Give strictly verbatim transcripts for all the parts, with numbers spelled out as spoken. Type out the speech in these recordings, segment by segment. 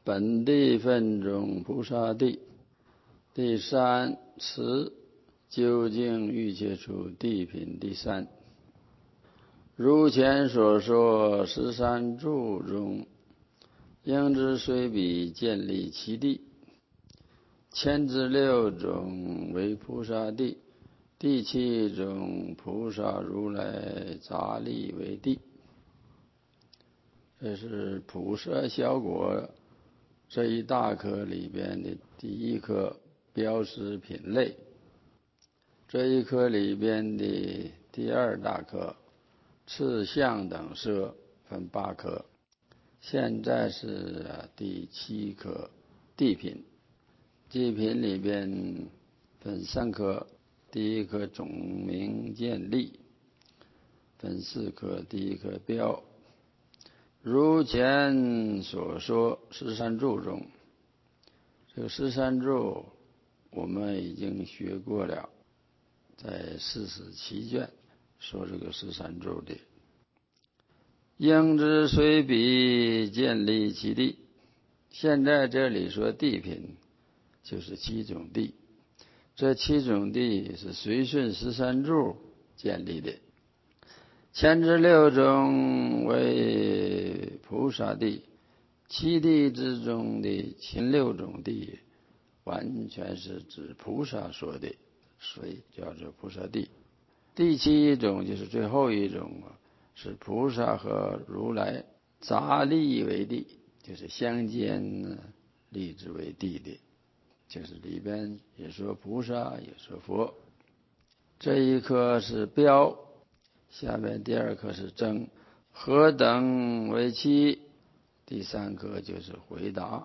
本地分中菩萨地。第三持究竟欲切处地品第三。如前所说十三住中，应知虽彼建立其地，前之六种为菩萨地，第七种菩萨如来杂力为地。这是普摄小果这一大科里边的第一科标识品类，这一科里边的第二大科次相等摄分八科，现在是第七科地品。地品里边分三科，第一科总名建立，分四科，第一科标。如前所说十三住中，这个十三住我们已经学过了，在四十七卷说这个十三住的。应知虽彼建立其地，现在这里说地品就是七种地，这七种地是随顺十三住建立的。前之六种为菩萨地，七地之中的前六种地完全是指菩萨说的，所以叫做菩萨地。第七种就是最后一种，是菩萨和如来杂力为地，就是相间立之为地的，就是里边也说菩萨也说佛。这一科是标，下面第二科是争，何等为七？第三科就是回答。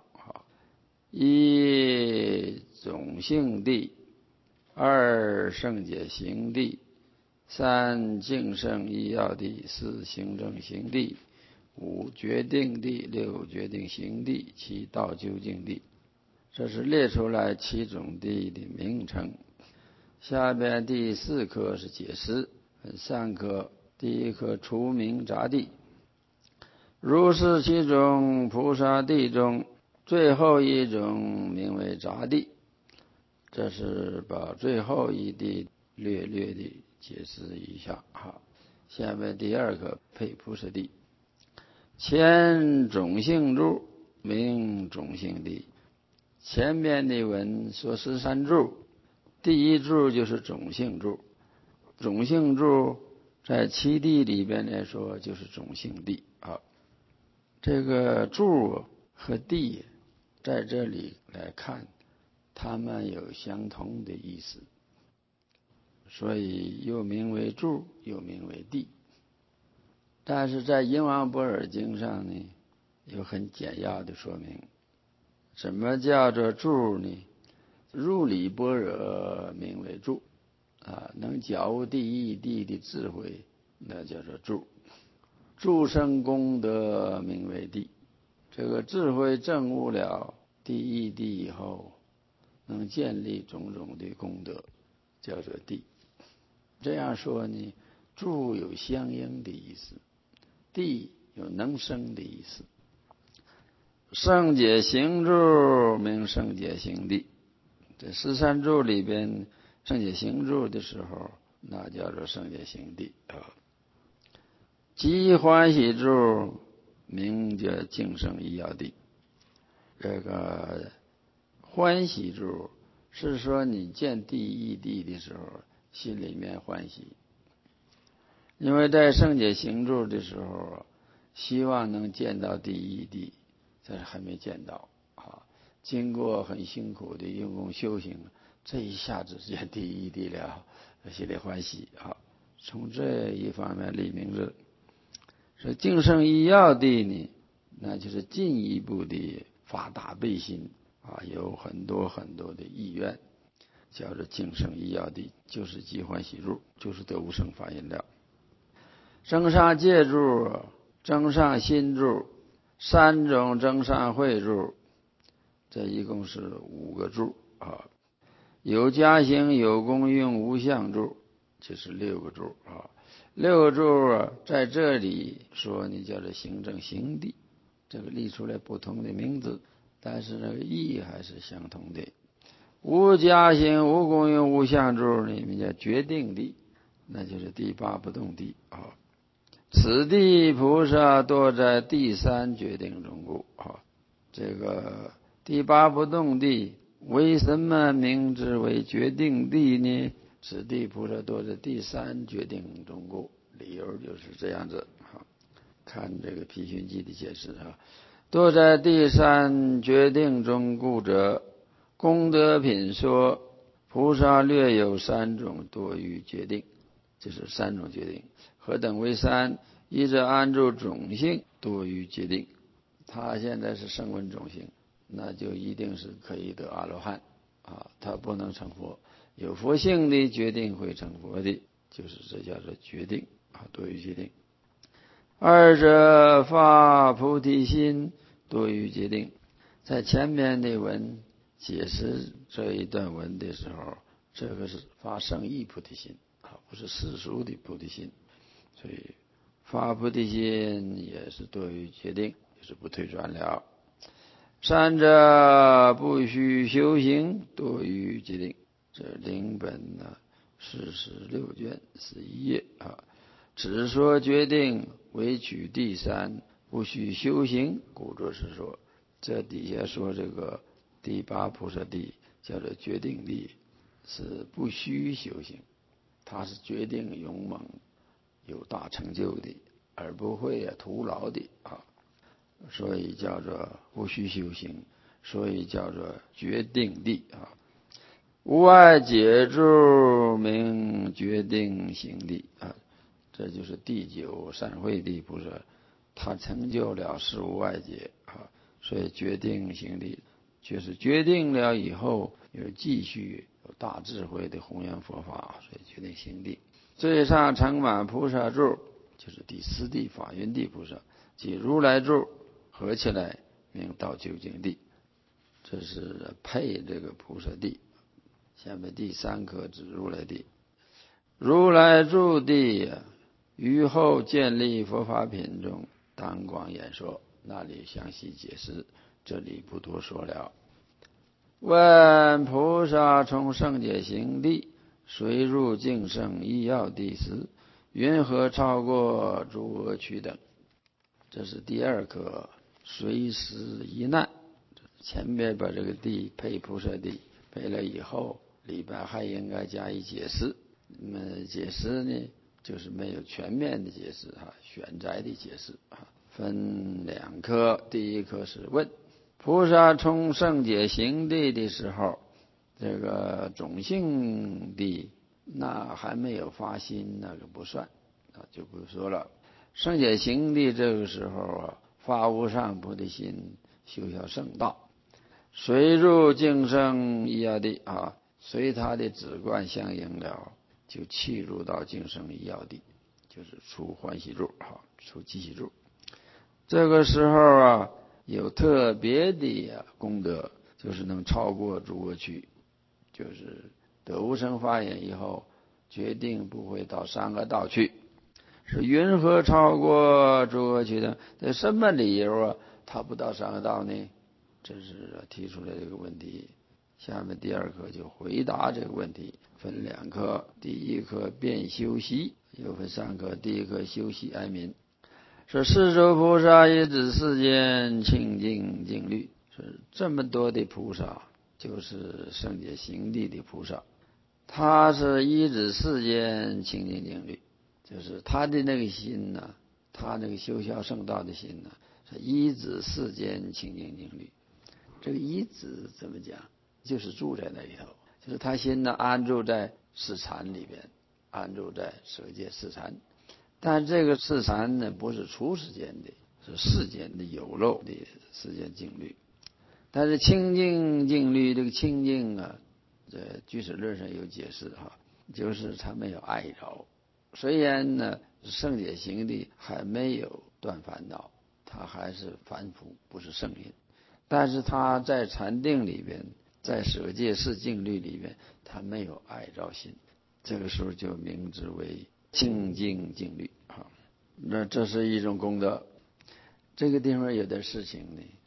一种性地，二圣解行地，三净圣依要地，四行正行地，五决定地，六决定行地，七道究竟地。这是列出来七种地的名称。下边第四科是解释，分三科，第一科除名杂地。如是七种菩萨地中，最后一种名为杂地，这是把最后一地略略的解释一下。好，下面第二个配菩萨地。前种性住名种性地，前面的文说十三住，第一住就是种性住，种性住在七地里边来说就是种性地。好，这个住和地在这里来看，它们有相同的意思，所以又名为住，又名为地。但是在印王般若经上呢，有很简要的说明。什么叫做住呢？入理般若名为住啊，能觉悟第一地的智慧，那叫做住。住生功德名为地。这个智慧证悟了第一地以后，能建立种种的功德，叫做地。这样说呢，住有相应的意思，地有能生的意思。圣解行住名圣解行地，这十三住里边圣解行住的时候，那叫做圣解行地啊。即欢喜住名叫净圣依要地。这个欢喜住是说你见第一地的时候心里面欢喜，因为在圣解行住的时候希望能见到第一地，但是还没见到啊。经过很辛苦的用功修行，这一下子见第一地了，心里欢喜啊。从这一方面立名字，说净圣依要地呢，那就是进一步的发大悲心啊，有很多很多的意愿，叫做净圣依要地，就是即欢喜住，就是得无生法印了。增上戒住、增上心住，三种增上慧住，这一共是五个住啊。有加行、有功用、无相住，就是六个住啊。六个住啊，在这里说呢，叫做行正行地，这个立出来不同的名字， 但是那个义还是相同的。无加行、无功用、无相住里面叫决定地，那就是第八不动地啊。此地菩萨多在第三决定中故啊。这个第八不动地为什么名之为决定地呢？此地菩萨多在第三决定中故，理由就是这样子啊。看这个毗熏记的解释啊，多在第三决定中故者，功德品说菩萨略有三种多于决定，就是三种决定。何等为三？一则安住种性多于决定，他现在是声闻种性，那就一定是可以得阿罗汉啊，他不能成佛。有佛性的决定会成佛的，就是这叫做决定啊，多于决定。二者发菩提心多于决定，在前面的文解释这一段文的时候，这个是发圣意菩提心啊，不是世俗的菩提心，所以发菩提心也是多于决定，就是不退转了。三者不须修行多于决定，这领本呢四十六卷十一页啊。只说决定为取第三，不须修行，故作是说。这底下说这个第八菩萨地叫做决定地，是不须修行，它是决定勇猛有大成就的，而不会啊徒劳的啊，所以叫做不须修行，所以叫做决定地啊。无碍解住名决定行地啊，这就是第九善慧地菩萨，他成就了事无碍解啊，所以决定行地就是决定了以后有继续有大智慧的弘扬佛法，所以决定行地。最上成满菩萨住就是第四地法云地菩萨，即如来住合起来名道究竟地，这是配这个菩萨地。下面第三颗指如来地，如来住地于后建立佛法品中当广演说，那里详细解释，这里不多说了。问菩萨从圣解行地随入净圣一要地时，云何超过诸恶趣等？这是第二颗随时一难。前面把这个地配菩萨地配了以后，里边还应该加以解释。那么解释呢，就是没有全面的解释啊，选摘的解释啊，分两科。第一科是问菩萨从圣解行地的时候，这个种性地那还没有发心，那个不算啊，就不说了。圣解行地这个时候啊，发无上菩提心，修效圣道，随入净圣一要地啊，随他的止观相应了，就契入到净圣一要地，就是出欢喜住啊，出寂喜住。这个时候啊，有特别的功德，就是能超过诸恶趣，就是得无生法眼以后，决定不会到三恶道去。是云何超过诸恶趣呢？这什么理由啊？他不到三恶道呢？这是提出来这个问题。下面第二课就回答这个问题，分两课。第一课辩修习，又分三课。第一课修习哀悯，说世诸菩萨一指世间清净净律，是这么多的菩萨，就是圣解行地的菩萨，他是一指世间清净净律，就是他的那个心呢，他那个修效圣道的心呢，是一指世间清净净律。这个一指怎么讲？就是住在那里头，就是他心呢安住在四禅里边，安住在舍界四禅。但这个四禅呢，不是出世间的，是世间的有漏的世间净律。但是清净净律这个清净啊，这居士论上有解释哈，就是他没有爱着。虽然呢圣解行地还没有断烦恼，他还是凡夫，不是圣人。但是他在禅定里边，在舍界四净律里边，他没有爱着心，这个时候就名之为清净净律啊。那这是一种功德。这个地方有点事情呢，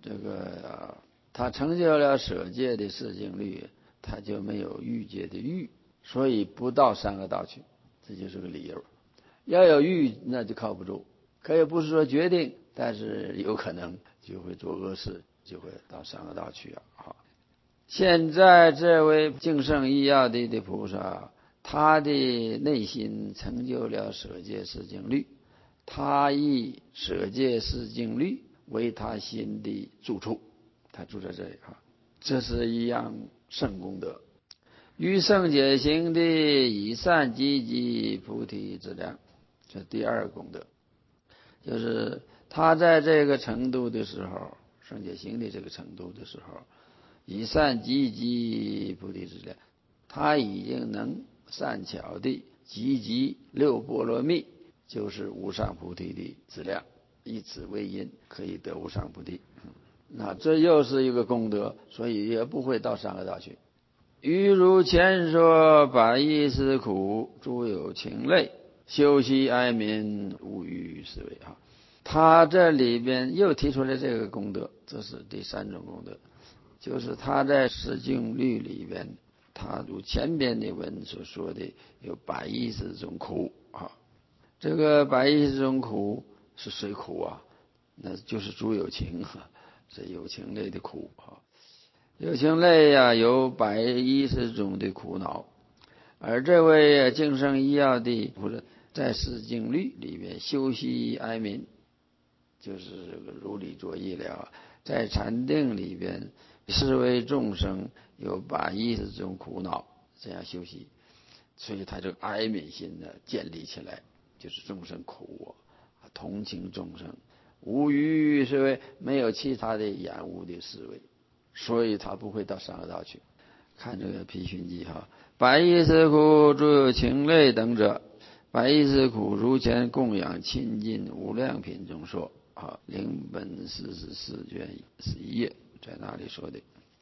这个他成就了舍戒的四静虑，他就没有欲界的欲，所以不到三恶道去，这就是个理由。要有欲那就靠不住，可以不是说决定，但是有可能就会做恶事，就会到三恶道去啊。好，现在这位净圣依要地的菩萨，他的内心成就了舍戒四静虑，他以舍戒四静虑为他心的住处，他住在这里啊，这是一样圣功德。于圣解行的以善积极菩提质量，这第二功德，就是他在这个程度的时候，圣解行的这个程度的时候，以善积极菩提质量，他已经能善巧地积集六波罗蜜，就是无上菩提的质量，以此为因，可以得无上菩提。那这又是一个功德，所以也不会到三恶道去。欲如前说，百亿斯苦，诸有情类，修习哀悯，无欲思维啊。他这里边又提出来这个功德，这是第三种功德，就是他在四静虑里边，他如前边的文所说的有百亿十种苦啊。这个百亿十种苦是谁苦啊？那就是诸有情啊，这有情类的苦啊。有情类呀、啊，有百一十种的苦恼，而这位净圣依要地不是在四静虑里面修习哀悯，就是这个如理作意了，在禅定里边视为众生有百一十种苦恼，这样修习，所以他这个哀悯心呢建立起来，就是众生苦啊，同情众生，无余是为没有其他的厌恶的思维。所以他不会到三恶道去。看这个毗熏记哈，百亿斯苦，诸有情类等者，百亿斯苦如前供养亲近无量品中说啊，灵本四十四卷十一页在那里说的。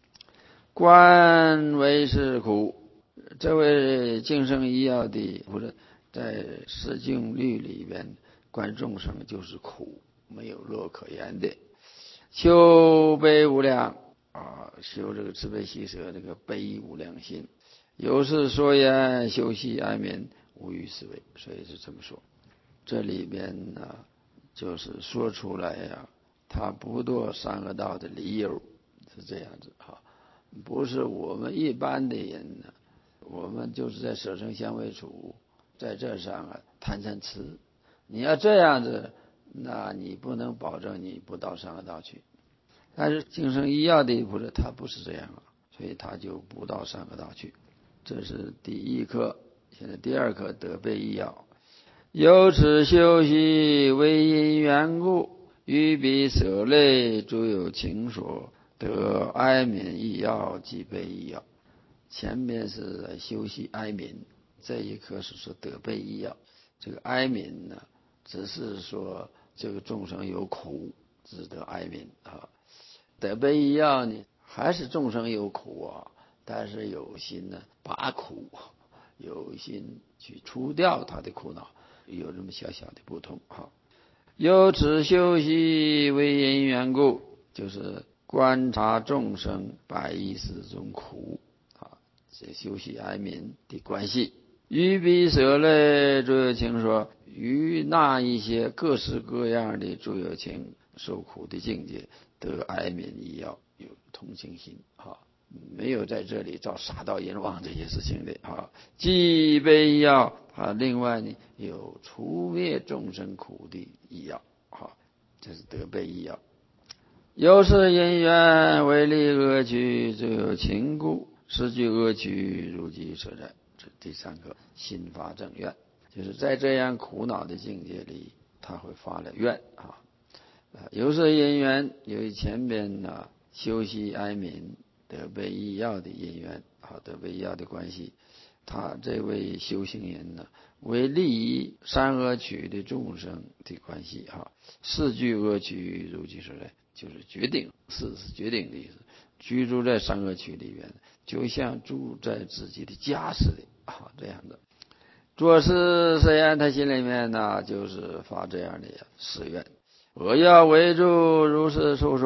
观为是苦，这位净圣依要地不是在四静虑里边观众生就是苦，没有乐可言的。修悲无量啊，修这个慈悲喜舍这个悲无量心，有事说言，修习哀悯，无欲思维，所以是这么说。这里边呢，就是说出来呀、啊，他不堕三恶道的理由是这样子哈，不是我们一般的人呢，我们就是在舍生相为处，在这上啊贪嗔痴，你要这样子，那你不能保证你不到三恶道去。但是净圣依要地不是，他不是这样啊，所以他就不到三恶道去。这是第一课，现在第二课得悲依要。由此修习为因缘故，于彼舍类诸有情所，得哀悯依要即悲依要。前面是修习哀悯，这一课是说得悲依要。这个哀悯呢，只是说这个众生有苦，值得哀悯啊。得悲依要呢，还是众生有苦啊，但是有心呢拔苦，有心去除掉他的苦恼，有这么小小的不同哈。由此修习为因缘故，就是观察众生百亿十种苦啊，这修习哀悯的关系。于彼舍类诸有情说，于那一些各式各样的诸有情受苦的境界，得哀悯依要，有同情心啊，没有在这里造杀盗淫妄这些事情的啊。即悲依要啊，另外呢有除灭众生苦的依要啊，这是得悲依要。由是因缘为利恶趣，就有情故，失去恶趣如即所在。这第三个心发正愿，就是在这样苦恼的境界里，他会发了愿啊。由是因缘，由于前边呢修习哀悯得悲依要的因缘啊，得悲依要的关系，他这位修行人呢，为利益三恶趣的众生的关系哈，四句恶趣如即所在，就是决定，四是决定的意思。居住在三恶趣里边，就像住在自己的家似的啊，这样的。做事虽然他心里面呢，就是发这样的誓愿。我要为诸如是述说，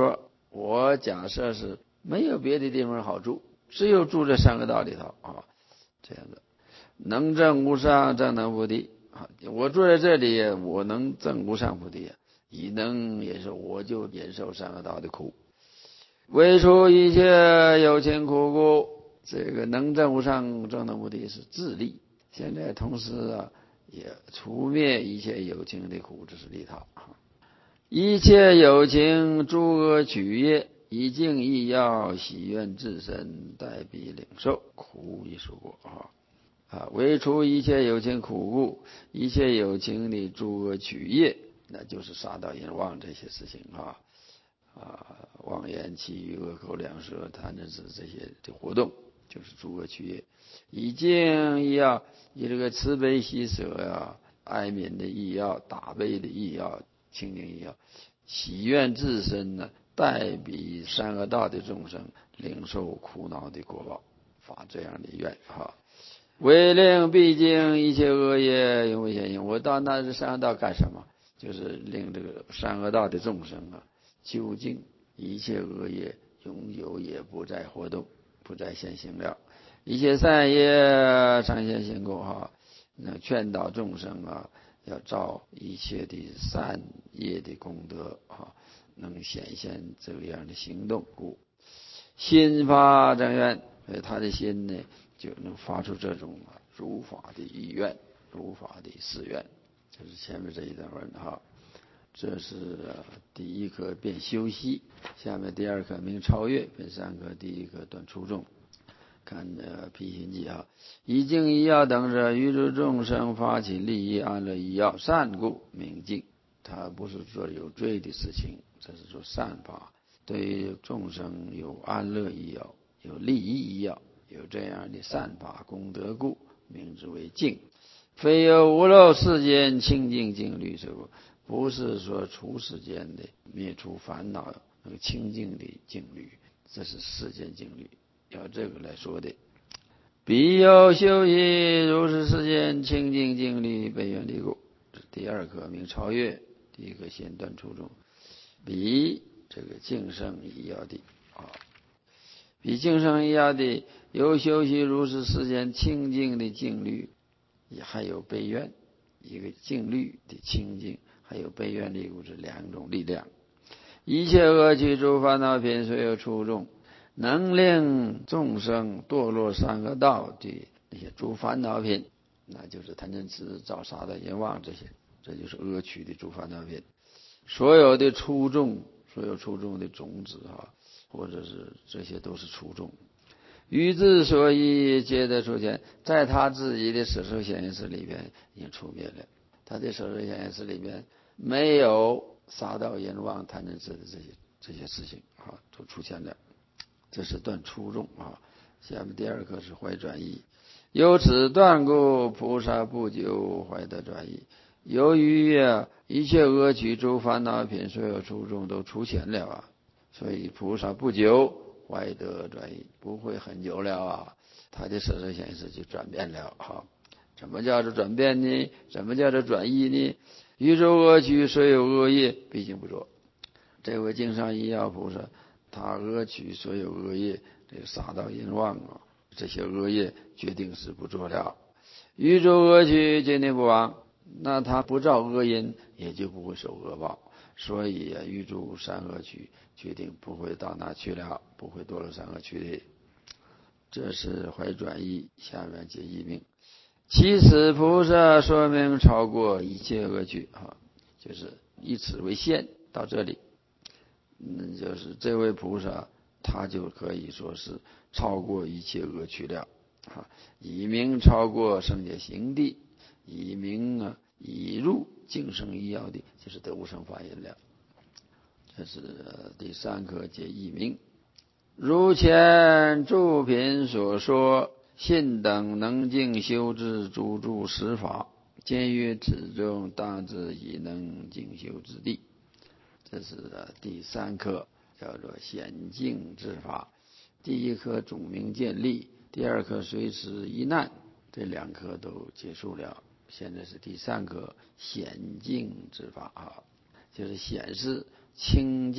我假设是没有别的地方好住，只有住这三个道里头啊，这样的。能证无上正等菩提啊，我住在这里，我能证无上菩提，以能也是我就忍受三个道的苦，为除一切有情苦故。这个能证无上正等菩提是自利，现在同时啊也除灭一切有情的苦，这是利他。一切有情诸恶取业，以净意要喜愿自身，待彼领受苦亦说过啊。啊，为除一切有情苦故，一切有情的诸恶取业，那就是杀盗淫妄这些事情啊，啊，妄言绮语恶口两舌贪嗔痴这些的活动，就是诸恶取业。以净意要，以这个慈悲喜舍呀、哀悯的意要、大悲的意要、清净意要，喜愿自身呢，代彼三恶道的众生领受苦恼的果报，发这样的愿哈。为令毕竟一切恶业永为现行，我到那三恶道干什么？就是令这个三恶道的众生啊，究竟一切恶业永久也不再活动，不再现行了。一切善业常现行过哈，能劝导众生啊，要造一切的善业的功德啊，能显现这样的行动故。心发正愿，所以他的心呢就能发出这种如法的意愿，如法的誓愿。就是前面这一段文哈，这是第一课变修习，下面第二课名超越，变三课，第一课断初众。看呃毗心记啊，以净意要等者，于诸众生发起利益安乐意要，善故名净。他不是做有罪的事情，这是做善法。对于众生有安乐意要，有利益意要，有这样的善法功德故，名之为净。非有无漏世间清净净律者，不是说除世间的灭除烦恼那个清净的净律，这是世间净律，要这个来说的。彼有修习如是世间清净净律悲愿离故。这第二课名超越，第一个先断初众。彼这个净圣一要的啊，比净圣一要的有修习如是世间清净的净律，也还有悲愿，一个净律的清净，还有悲愿力故，这两种力量。一切恶趣诸烦恼品虽有初众，能令众生堕落三恶道的那些诸烦恼品，那就是贪嗔痴造杀的淫妄这些，这就是恶趣的诸烦恼品。所有的初众，所有初众的种子啊，或者是这些都是初众。于之所以皆得出现，在他自己的舍受显现识里边已经出灭了。他的舍受显现识里边没有杀盗淫妄贪嗔痴的这些这些事情啊，都出现了。这是断初众啊。下面第二个是怀转移，由此断故，菩萨不久怀得转移。由于啊一切恶趣诸烦恼品所有初众都出现了啊，所以菩萨不久怀得转移，不会很久了啊，他的舍受显现识就转变了哈。怎么叫做转变呢？怎么叫做转移呢？宇宙恶趣所有恶业毕竟不着。这位净上一要菩萨，他恶趣所有恶业，这个杀盗淫妄啊，这些恶业决定是不做了。宇宙恶趣决定不亡，那他不造恶因，也就不会受恶报。所以啊，预祝三恶趣决定不会到哪去了，不会堕落三恶趣的。这是怀转移，下面解义命。其此菩萨说明超过一切恶趣啊，就是以此为限，到这里，嗯，就是这位菩萨他就可以说是超过一切恶趣了啊，以名超过圣解行地，以名啊已入净圣一要的，就是得无生法印了。这是第三课解义名。如前诸品所说，信等能尽修之诸诸实法，见于此中大致已能尽修之地。这是第三课，叫做显净之法。第一课总名建立，第二课随时一难，这两课都结束了。现在是第三课显净之法啊，就是显示清净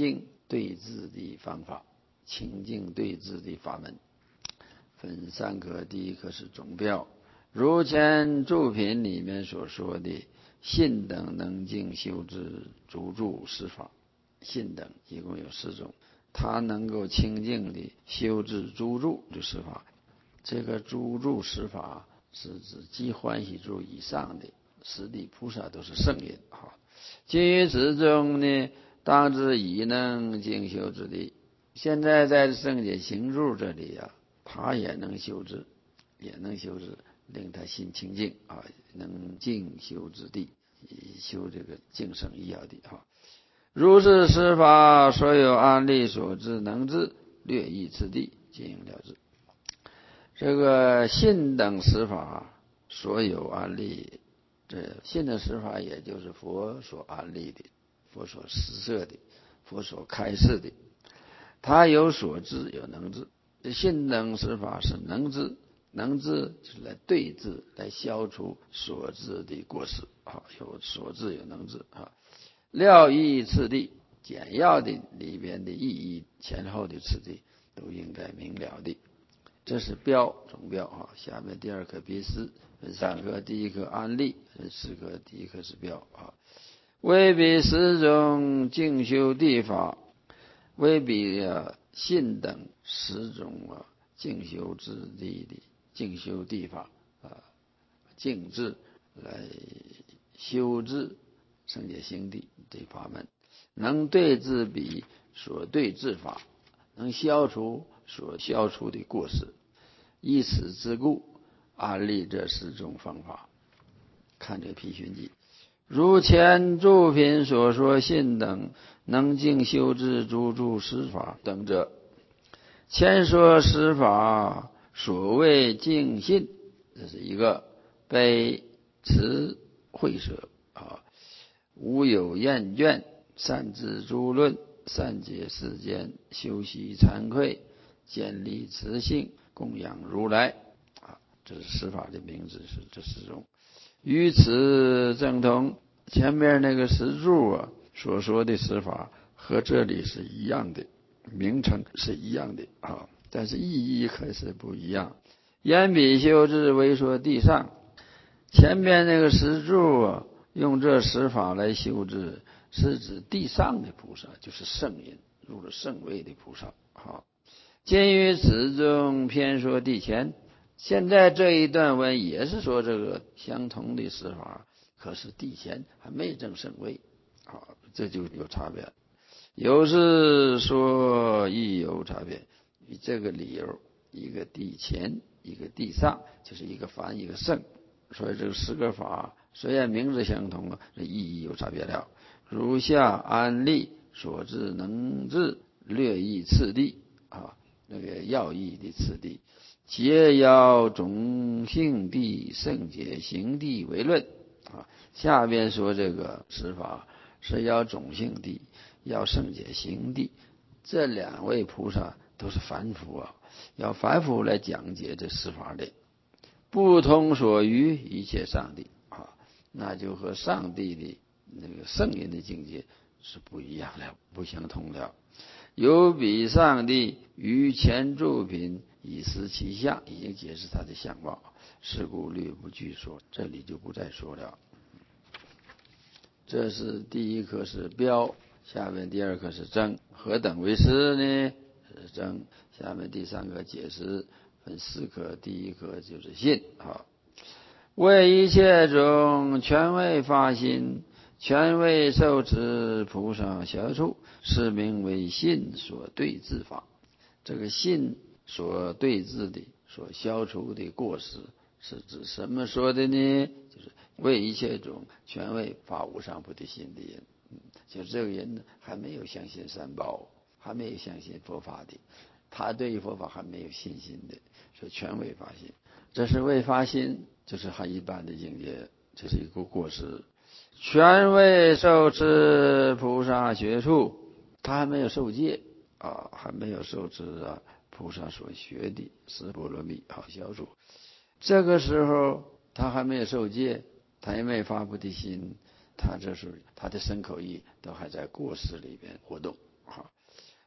对治的方法，清净对治的法门。分三科，第一科是总标，如前诸品里面所说的信等能净修治诸住十法，信等一共有四种，它能够清净的修治诸住的十法。这个诸住十法是指即欢喜住以上的十地菩萨都是圣人啊。今于此中呢，当知已能净修之地。现在在圣解行住这里啊，他也能修治，也能修治，令他心清净啊，能净修之地，修这个净圣一要地啊。如是十法，所有安立所知能治，略易次第，经营了之。这个信等十法，所有安立，这信的十法也就是佛所安立的，佛所施设的，佛所开示的。他有所知，有能治。信等十法是能治，能治就是来对治，来消除所知的过失啊，有所知有能治啊。料义次第，简要的里边的意义，前后的次第都应该明了的。这是标总标啊。下面第二课别思，分三科，第一课安立，分四课，第一课是标啊。为彼十种净修地法，为彼信等十种啊净修之地的净修地法啊，净治来修治圣解行地这法门，能对治彼所对治法，能消除所消除的过失。以此之故，安立这十种方法。看这批寻记，如前诸品所说信等能净修治诸住十法等者，前说十法所谓净信，这是一个悲慈会舍啊，无有厌倦，善治诸论，善解世间，修习惭愧，建立慈性，供养如来啊，这是十法的名字，是这十种。与此正同，前面那个十住啊所说的十法和这里是一样的，名称是一样的啊，但是意义可是不一样。言彼修治为说地上，前面那个十住啊，用这十法来修治，是指地上的菩萨，就是圣人，入了圣位的菩萨。好，今于此中偏说地前。现在这一段文也是说这个相同的十法，可是地前还没证圣位，啊，这就有差别。有是说亦有差别，以这个理由，一个地前，一个地上，就是一个凡一个圣，所以这个十个法虽然名字相同啊，这意义有差别了。如下安立所知能治，略义次第啊，那个要义的次第。皆要种性地圣解行地为论啊，下边说这个十法是要种性地，要圣解行地，这两位菩萨都是凡夫啊，要凡夫来讲解这十法的，不通所于一切上帝啊，那就和上帝的那个圣人的境界是不一样的，不相同的。有比上帝于前诸品以思其相，已经解释他的相貌，是故略不具说，这里就不再说了。这是第一课是标，下面第二课是证，何等为师呢？是证。下面第三课解释，分四课，第一课就是信啊。为一切种全为发心，全为受持菩萨小处，是名为信所对治法。这个信所对治的、所消除的过失，是指什么说的呢？就是为一切种全为发无上菩提心的人，嗯，就这个人呢，还没有相信三宝，还没有相信佛法的，他对于佛法还没有信心的，所以全为发心。这是未发心，就是还一般的境界，这是一个过失。全为受持菩萨学处，他还没有受戒啊，还没有受持啊菩萨所学的十波罗蜜好小处。这个时候他还没有受戒，他也没发菩提心，他这是他的身口意都还在过失里边活动啊。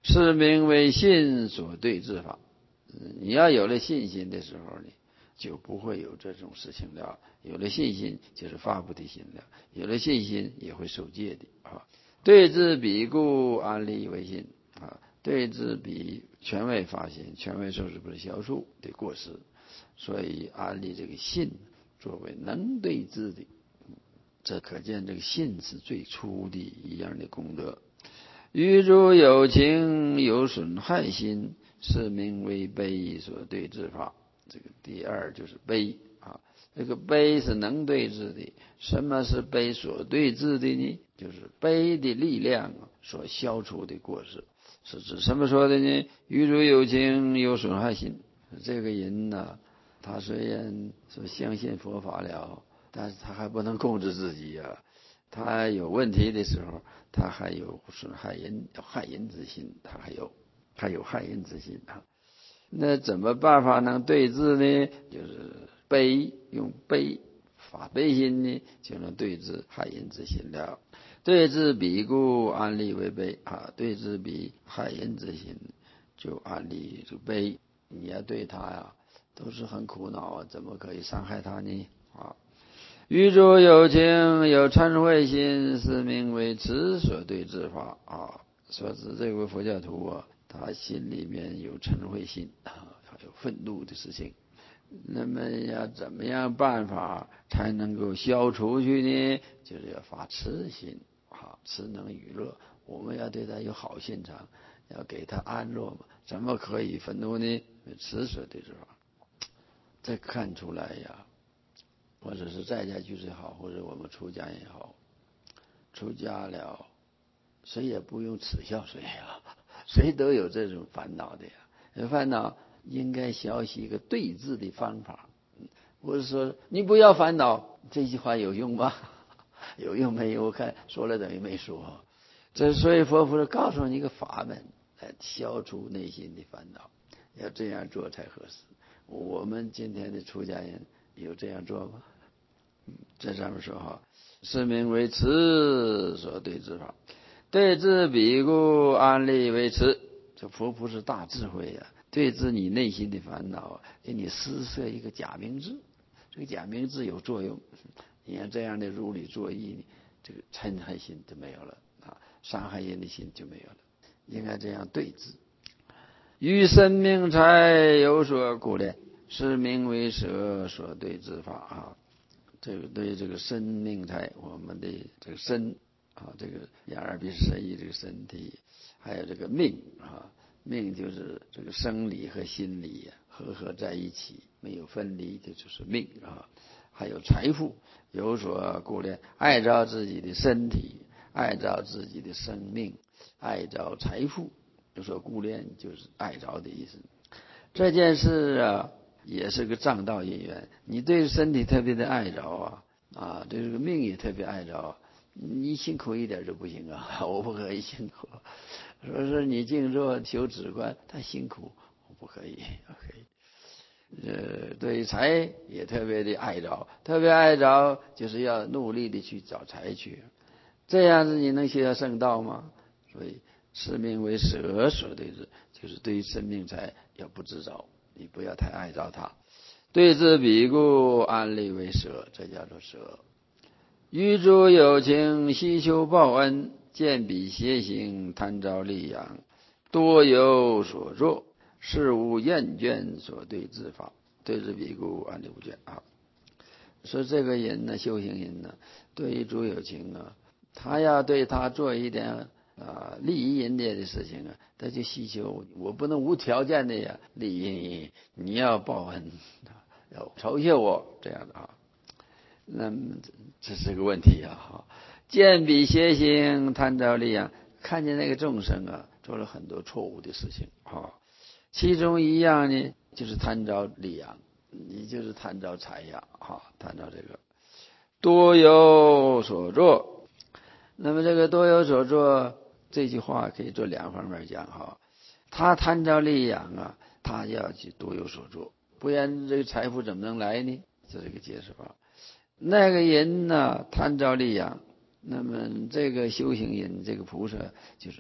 是名为信所对治法。你要有了信心的时候呢，就不会有这种事情了。有了信心就是发菩提心了，有了信心也会受戒的啊。对治彼故安立为信啊，对治彼权位发心，权位受持不是消除的过失，所以安立这个信作为能对治的，这可见这个信是最初的一样的功德。与诸有情有损害心，是名为悲所对治法。这个第二就是悲啊，这个悲是能对治的。什么是悲所对治的呢？就是悲的力量所消除的过失。是指什么说的呢？与诸有情有损害心，这个人呢，他虽然说相信佛法了，但是他还不能控制自己啊。他有问题的时候，他还有损害人、害人之心，他还有还有害人之心啊。那怎么办法能对治呢？就是悲，用悲发悲心呢，就能对治害人之心了。对治彼故安立为悲啊，对治彼害人之心，就安立这悲。你要对他呀，都是很苦恼啊，怎么可以伤害他呢？啊。与诸有情有嗔恚心，是名为痴所对治法啊。说是这位佛教徒啊，他心里面有嗔恚心啊，有愤怒的事情。那么要怎么样办法才能够消除去呢？就是要发慈心啊，慈能与乐。我们要对他有好心肠，要给他安乐嘛。怎么可以愤怒呢？慈所对治法，这看出来呀。或者是在家居士好，或者我们出家也好，出家了，谁也不用耻笑谁呀，谁都有这种烦恼的呀。有烦恼应该学习一个对治的方法。不是说你不要烦恼，这句话有用吗？有用没有？我看说了等于没说。这所以佛菩萨告诉你一个法门，来消除内心的烦恼，要这样做才合适。我们今天的出家人有这样做吗？这上面说哈，是名为慈所对治法，对治彼故安立为慈。这佛菩萨大智慧呀、啊，对治你内心的烦恼，给你施设一个假名字，这个假名字有作用。你看这样的如理作意，这个嗔恨心就没有了啊，伤害人的心就没有了。应该这样对治。于生命财有所顾恋，是名为舍所对治法啊。这个对这个生命财，我们的这个身啊，这个眼耳鼻舌身意这个身体，还有这个命啊，命就是这个生理和心理合合在一起，没有分离，这就是命啊。还有财富，有所顾恋，爱着自己的身体，爱着自己的生命，爱着财富，有所顾恋就是爱着的意思。这件事啊，也是个障道因缘。你对身体特别的爱着啊，啊，对这个命也特别爱着，你辛苦一点就不行啊，我不可以辛苦。说是你静坐修止观，太辛苦，我不可以，可以。呃，对财也特别的爱着，特别爱着，就是要努力的去找财去。这样子你能学到圣道吗？所以是名为舍所对治，就是对于生命财要不执着，你不要太爱着它。对治彼故安立为舍，这叫做舍。与诸有情希求报恩，见彼邪行贪着利养，多有所作，是无厌倦所对治法。对治彼故安立无倦啊。说这个人呢，修行人呢，对于诸有情啊，他要对他做一点啊利益人家的事情啊，他就希求，我不能无条件的呀利益你，你要报恩，要酬谢我这样的啊。那么这是个问题啊！见彼邪行贪着利养，看见那个众生啊，做了很多错误的事情啊。其中一样呢，就是贪着利养，你就是贪着财呀啊，贪着这个多有所作。那么这个多有所作这句话可以做两方面讲哈。他贪着利养啊，他要去多有所作，不然这个财富怎么能来呢？这是一个解释法。那个人呢，贪着利养，那么这个修行人，这个菩萨就是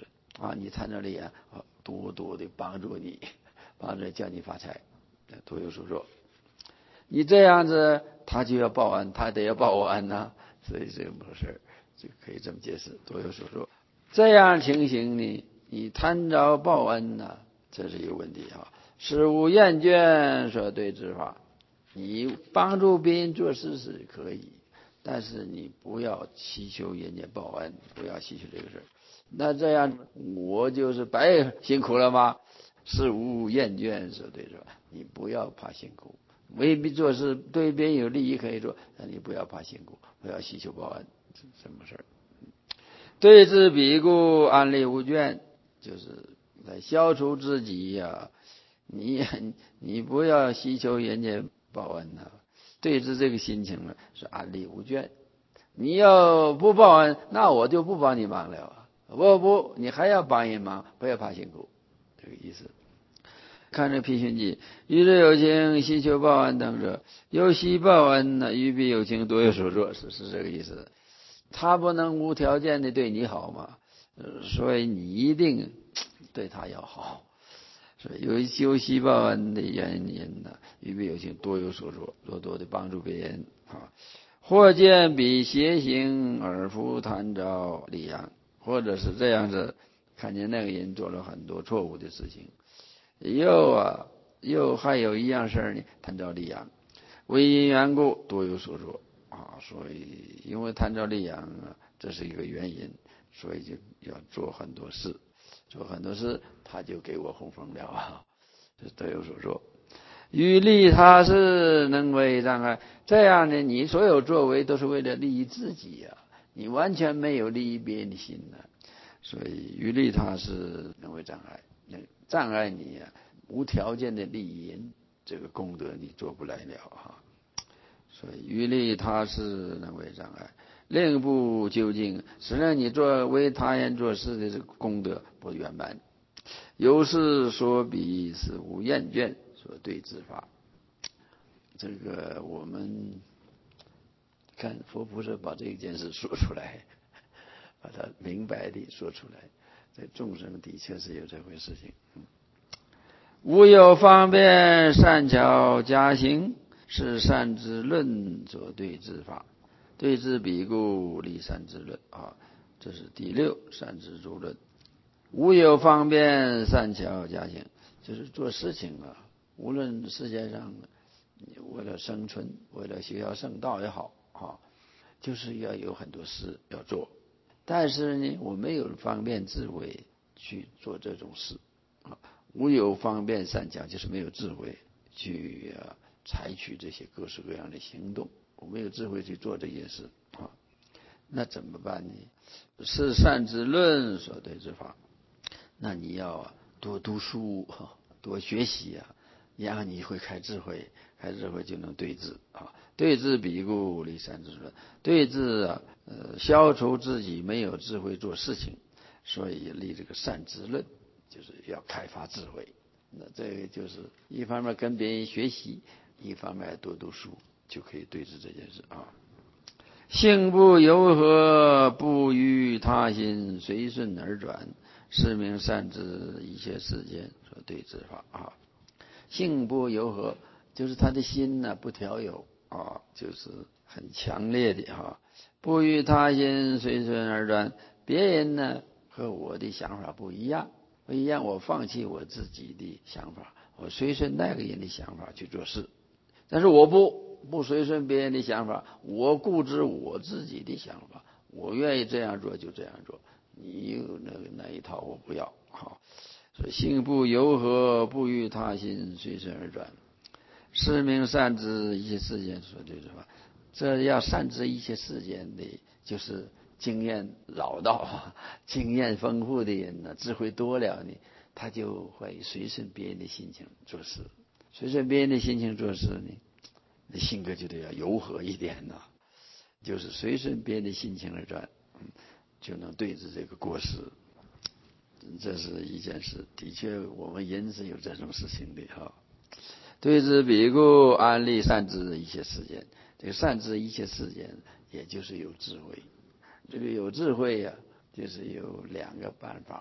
啊，你贪着利啊，多多的帮助你，帮着叫你发财，多有所作。你这样子，他就要报恩，他得要报我恩呐、啊，所以这个事就可以这么解释，多有所作。这样情形呢，你贪着报恩呢、啊，这是一个问题啊。事无厌倦所对之法，你帮助别人做事是可以，但是你不要祈求人家报恩，不要祈求这个事。那这样我就是白辛苦了吗？事无厌倦所对之法，你不要怕辛苦。未必做事对别人有利益可以做，但你不要怕辛苦，不要祈求报恩，什么事儿？对治彼故安利无倦，就是来消除自己呀、啊。你你不要祈求人家报恩呐、啊，对治这个心情呢是安利无倦。你要不报恩，那我就不帮你忙了啊！不不，你还要帮人忙，不要怕辛苦，这个意思。看这批训记，与之有情，希求报恩等者，有希报恩呢，与彼有情，多有所作，是是这个意思。他不能无条件的对你好嘛，呃、所以你一定对他要好。所以有有希报恩的原因呢，与彼有情，多有所作，多多的帮助别人啊。或见彼邪行而复贪着利养，或者是这样子，看见那个人做了很多错误的事情。又啊，又还有一样事儿呢，贪着利养，为因缘故，多有所作啊。所以，因为贪着利养啊，这是一个原因，所以就要做很多事，做很多事，他就给我红封了啊，这多有所作。与利他事能为障碍，这样呢，你所有作为都是为了利益自己呀、啊，你完全没有利益别人的心呢、啊。所以，与利他事能为障碍。障碍你啊，无条件的利益人，这个功德你做不来了哈。所以于利他事能为障碍，令不究竟，使让你做为他人做事的这个功德不圆满。有事说彼，是无厌倦所对之法。这个我们看佛菩萨把这件事说出来，把它明白地说出来。在众生的确是有这回事情。无有方便善巧佳行，是善之论所对之法。对之彼故，立善之论啊，这是第六善之主论。无有方便善巧佳行，就是做事情啊，无论世界上为了生存，为了学校圣道也好啊，就是要有很多事要做。但是呢，我没有方便智慧去做这种事啊。无有方便善巧，就是没有智慧去、啊、采取这些各式各样的行动，我没有智慧去做这些事啊，那怎么办呢？是善之论所对之法，那你要、啊、多读书，多学习啊，然后你会开智慧，开智慧就能对治啊。对治彼故，立善之论，对治啊，呃，消除自己没有智慧做事情，所以立这个善之论。就是要开发智慧，那这个就是一方面跟别人学习，一方面多读书，就可以对治这件事啊。性不由和，不与他心，随顺而转，是名善之一切世间所对治法啊。性不由和，就是他的心呢不调有啊，就是很强烈的哈、啊。不与他心，随顺而转，别人呢和我的想法不一样。不一样，我放弃我自己的想法，我随顺那个人的想法去做事，但是我不不随顺别人的想法，我固执我自己的想法，我愿意这样做就这样做，你有那个那一套我不要。好，所以性不由和，不与他心，随顺而转，是名善知一切世间所对之法。这要善知一切世间的，就是经验老道、经验丰富的人呢，智慧多了呢，他就会随顺别人的心情做事。随顺别人的心情做事呢，那性格就得要柔和一点呢，就是随顺别人的心情而转，就能对治这个过失。这是一件事，的确我们人是有这种事情的哈。对治彼故，安立善知一切世间。这个善知一切世间，也就是有智慧。这个有智慧呀、啊，就是有两个办法。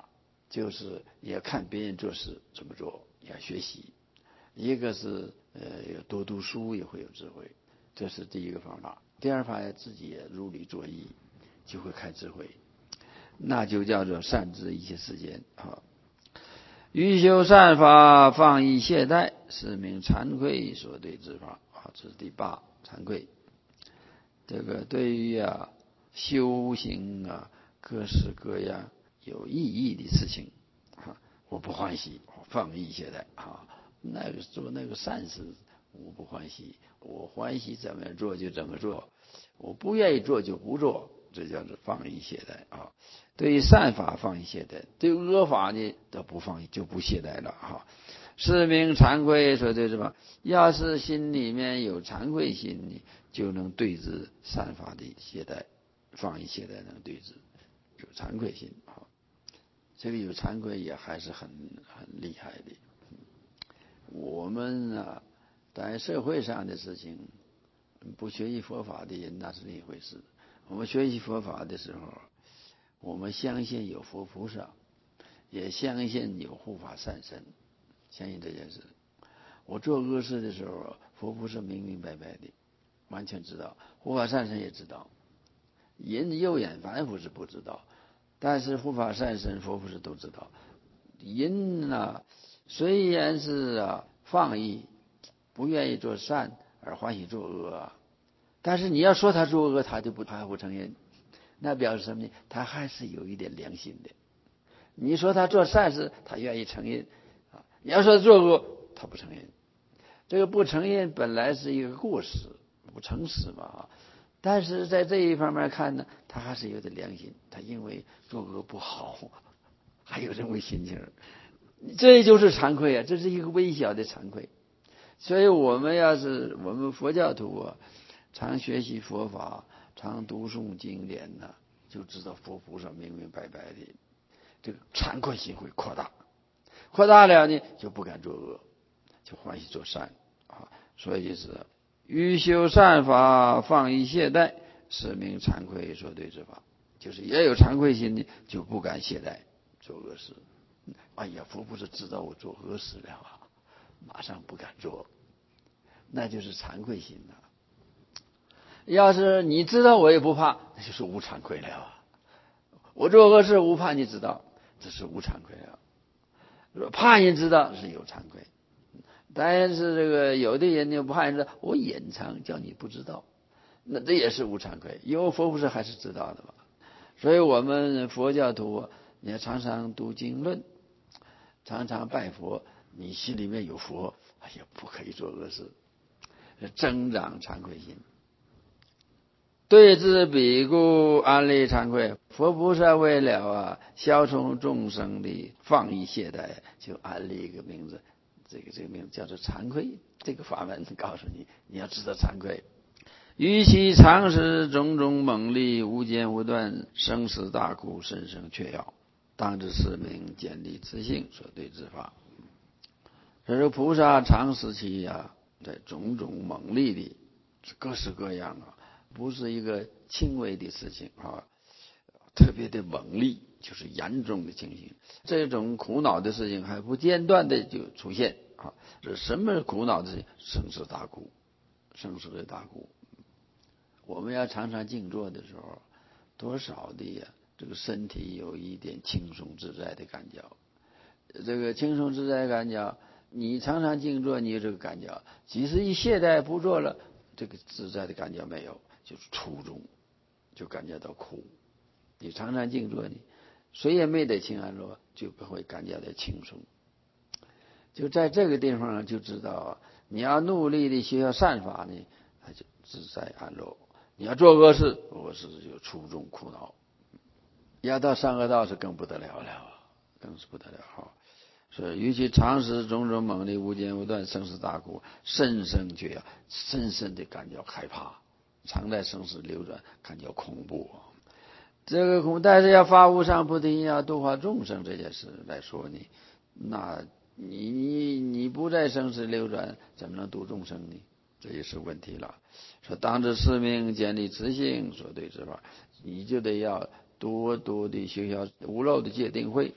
就是也看别人做事怎么做，也要学习。一个是呃多读书也会有智慧，这是第一个方法。第二法自己也如理作意，就会开智慧，那就叫做善知一切世间啊。欲修善法，放逸懈怠，是名惭愧所对之法啊。这是第八，惭愧。这个对于啊修行啊各式各样有意义的事情啊，我不欢喜，放逸懈怠啊。那个做那个善事，我不欢喜，我欢喜怎么做就怎么做，我不愿意做就不做，这叫做放逸懈怠啊。对于善法放逸懈怠，对恶法呢都不放逸，就不懈怠了哈。是名惭愧所对之法。要是心里面有惭愧心呢，就能对治善法的懈怠，放逸懈怠能对治，有惭愧心啊。这个有惭愧也还是很很厉害的。我们啊，在社会上的事情，不学习佛法的人那是另一回事。我们学习佛法的时候，我们相信有佛菩萨，也相信有护法善神，相信这件事。我做恶事的时候，佛菩萨明明白白的，完全知道，护法善神也知道。人肉眼凡夫是不知道，但是护法善神、佛菩萨都知道。人啊，虽然是啊放逸，不愿意做善而欢喜做恶啊，但是你要说他做恶，他就不他不承认。那表示什么呢？他还是有一点良心的。你说他做善事，他愿意承认啊；你要说做恶，他不承认。这个不承认本来是一个过失，不诚实嘛。但是在这一方面看呢，他还是有点良心。他因为做恶不好，还有这么心情，这就是惭愧啊！这是一个微小的惭愧。所以我们要是我们佛教徒啊，常学习佛法，常读诵经典呢，就知道佛菩萨明明白白的，这个惭愧心会扩大，扩大了呢，就不敢作恶，就欢喜做善啊。所以是欲修善法，放逸懈怠，是名惭愧所对之法。就是也有惭愧心的，就不敢懈怠做恶事。哎呀，佛菩萨知道我做恶事了啊，马上不敢做，那就是惭愧心了。要是你知道我也不怕，那就是无惭愧了啊。我做恶事无怕你知道，这是无惭愧了。怕人知道是有惭愧，但是这个有的人呢不怕人知道，我隐藏叫你不知道，那这也是无惭愧，因为佛菩萨还是知道的嘛。所以我们佛教徒也常常读经论，常常拜佛，你心里面有佛，哎呀，不可以做恶事，增长惭愧心。对治彼故安立惭愧，佛菩萨为了啊消除众生的放逸懈怠，就安立一个名字，这个这个名字叫做惭愧。这个法门告诉你，你要知道惭愧。于其常时种种猛力，无间无断，生死大苦，甚生却要，当知是名坚立自性所对之法。这是菩萨常时期啊，在种种猛力的各式各样啊，不是一个轻微的事情啊，特别的猛力，就是严重的情形。这种苦恼的事情还不间断的就出现啊，这什么苦恼的事情？生死大苦，生死的大苦。我们要常常静坐的时候，多少的呀，这个身体有一点轻松自在的感觉。这个轻松自在的感觉，你常常静坐，你有这个感觉。即使一懈怠不做了，这个自在的感觉没有，就是初中就感觉到苦。你常常静坐，你谁也没得清安乐，就不会感觉到轻松。就在这个地方就知道，你要努力的学善法呢，它就自在安乐。你要做恶事，恶事就初中苦恼。要到三恶道是更不得了了，更是不得了哈。所以，与其常时种种猛力，无间无断，生死大苦，深深觉要深深的感觉害怕，常在生死流转，感觉恐怖。这个恐，但是要发无上菩提心，要度化众生这件事来说呢，那你你你不在生死流转，怎么能度众生呢？这也是问题了。说当知是名坚立自性所对之法，你就得要多多的学校无漏的戒定慧，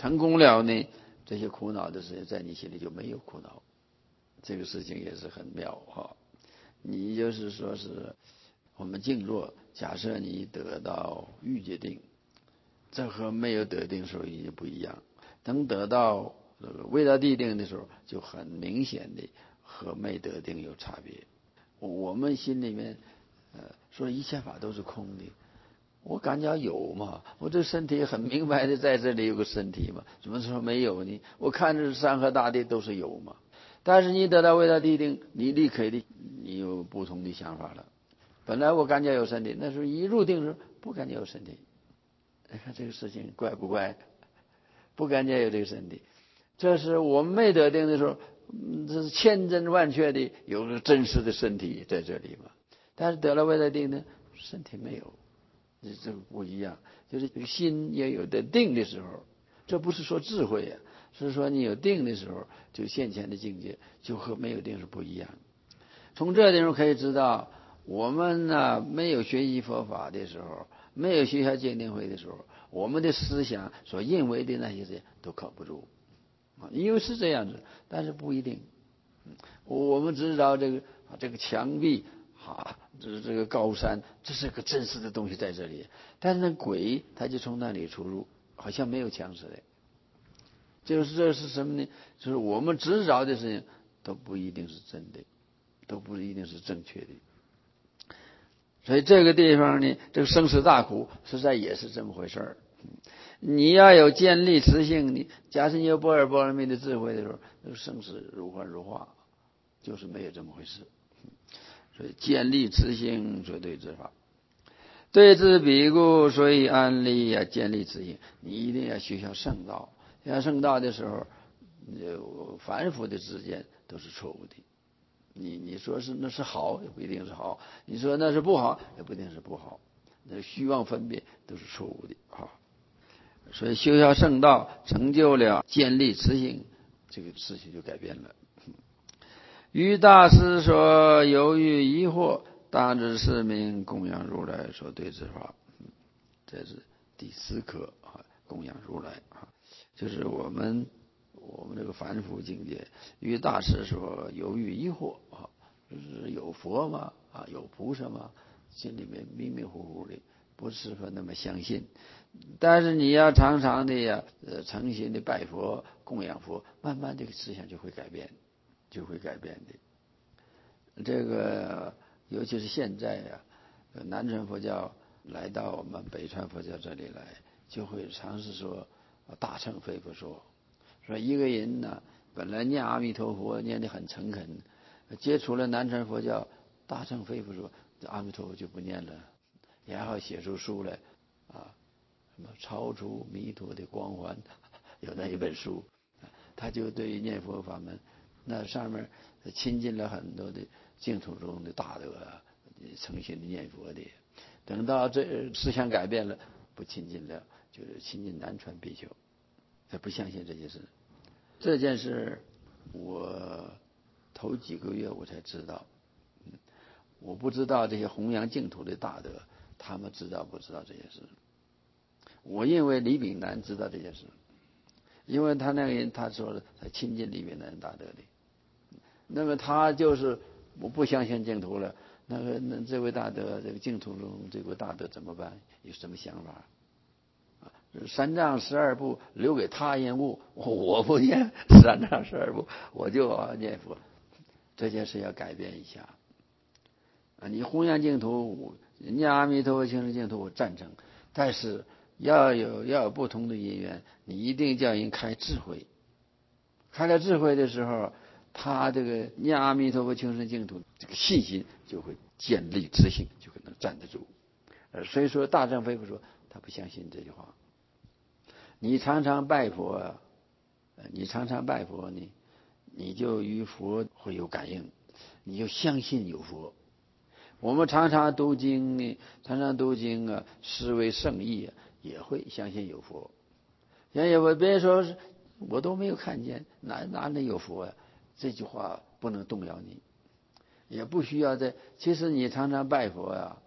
成功了呢，这些苦恼的事情在你心里就没有苦恼。这个事情也是很妙哈。你就是说是我们静坐，假设你得到欲界定，这和没有得定的时候已经不一样。等得到未得地定的时候，就很明显的和没得定有差别。我们心里面呃说一切法都是空的，我感觉有嘛，我这身体很明白的在这里有个身体嘛，怎么说没有呢？我看着山河大地都是有嘛。但是你得到未得地定，你立刻的你有不同的想法了。本来我感觉有身体，那时候一入定时不感觉有身体。你看这个事情怪不怪？不感觉有这个身体。这是我们没得定的时候，这是千真万确的有个真实的身体在这里嘛。但是得了未得定呢，身体没有，这这个不一样。就是心也有得定的时候，这不是说智慧啊，是说你有定的时候，就现前的境界就和没有定是不一样。从这地方可以知道，我们呢没有学习佛法的时候，没有学校鉴定会的时候，我们的思想所认为的那些事情都靠不住啊，因为是这样子，但是不一定。我们知道这个这个墙壁啊，这这个高山，这是个真实的东西在这里，但是那鬼他就从那里出入，好像没有墙似的。就是这是什么呢？就是我们知道的事情都不一定是真的，都不一定是正确的。所以这个地方呢，这个生死大苦实在也是这么回事儿。你要有建立慈性，你假设你有般若波罗蜜的智慧的时候，那个生死如幻如化，就是没有这么回事。所以建立慈性绝对之法，对治彼故，所以安立呀，建立慈性，你一定要学习圣道。学圣道的时候，凡夫的知见都是错误的。你你说是那是好，也不一定是好；你说那是不好，也不一定是不好。那虚妄分别都是错误的啊。所以修下圣道，成就了建立慈性，这个事情就改变了。于大师说犹豫疑惑，大智市民供养如来所对之法。这是第四课啊，供养如来啊，就是我们我们这个凡夫境界。于大师说犹豫疑惑啊，就是有佛吗？啊，有菩萨吗？心里面迷迷糊糊的，不是说那么相信。但是你要常常的呀，呃，诚心的拜佛供养佛，慢慢这个思想就会改变，就会改变的。这个尤其是现在呀，南传佛教来到我们北传佛教这里来，就会尝试说大乘非佛说，说一个人呢本来念阿弥陀佛念得很诚恳，接触了南传佛教大乘非佛说，这阿弥陀佛就不念了，然后写出书来啊。什么超出弥陀的光环，有那一本书，他就对念佛法门，那上面亲近了很多的净土中的大德，诚心的念佛的。等到这思想改变了，不亲近了，就是亲近南传比丘，他不相信这件事。这件事我头几个月我才知道，我不知道这些弘扬净土的大德，他们知道不知道这件事。我认为李炳南知道这件事，因为他那个人他说了，他亲近李炳南大德的。那么他就是我不相信净土了，那个那这位大德，这个净土中这位大德怎么办？有什么想法？三藏十二部留给他人悟，我不念三藏十二部，我就念佛。这件事要改变一下啊！你弘扬净土，念阿弥陀佛行深净土，我赞成，但是要有要有不同的因缘，你一定叫人开智慧。开了智慧的时候，他这个念阿弥陀佛求生净土，这个信心就会建立自信，就可能站得住。呃，所以说大乘非佛说他不相信这句话。你常常拜佛啊，你常常拜佛呢，你就与佛会有感应，你就相信有佛。我们常常读经呢，常常读经啊，思维圣意啊，也会相信有佛。人也会别人说是我都没有看见，哪哪里有佛呀？这句话不能动摇你，也不需要在。其实你常常拜佛呀，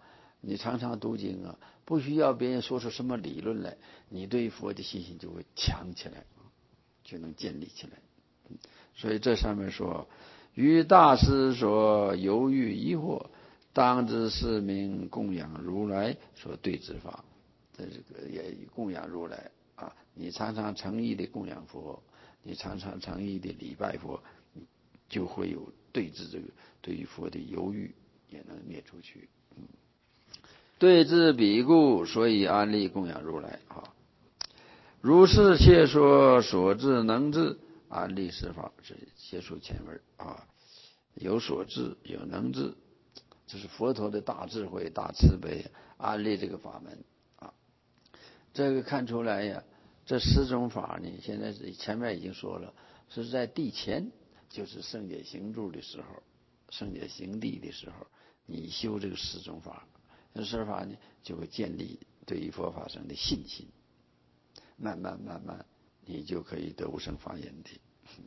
你常常读经啊，不需要别人说出什么理论来，你对佛的信心就会强起来，就能建立起来。所以这上面说，与大师所犹豫疑惑，当知是名供养如来所对之法。这个也供养如来啊，你常常诚意的供养佛，你常常诚意的礼拜佛，就会有对治这个对于佛的犹豫也能灭出去。嗯，对治彼故，所以安立供养如来啊。如是切说所智能智，安立十法，这切说前文啊。有所智，有能智，这是佛陀的大智慧、大慈悲，安立这个法门啊。这个看出来呀，这十种法呢，现在是前面已经说了，是在地前，就是圣解行住的时候，圣解行地的时候，你修这个十种法，这十法呢，就会建立对于佛法上的信心，慢慢慢慢，你就可以得无生法忍的。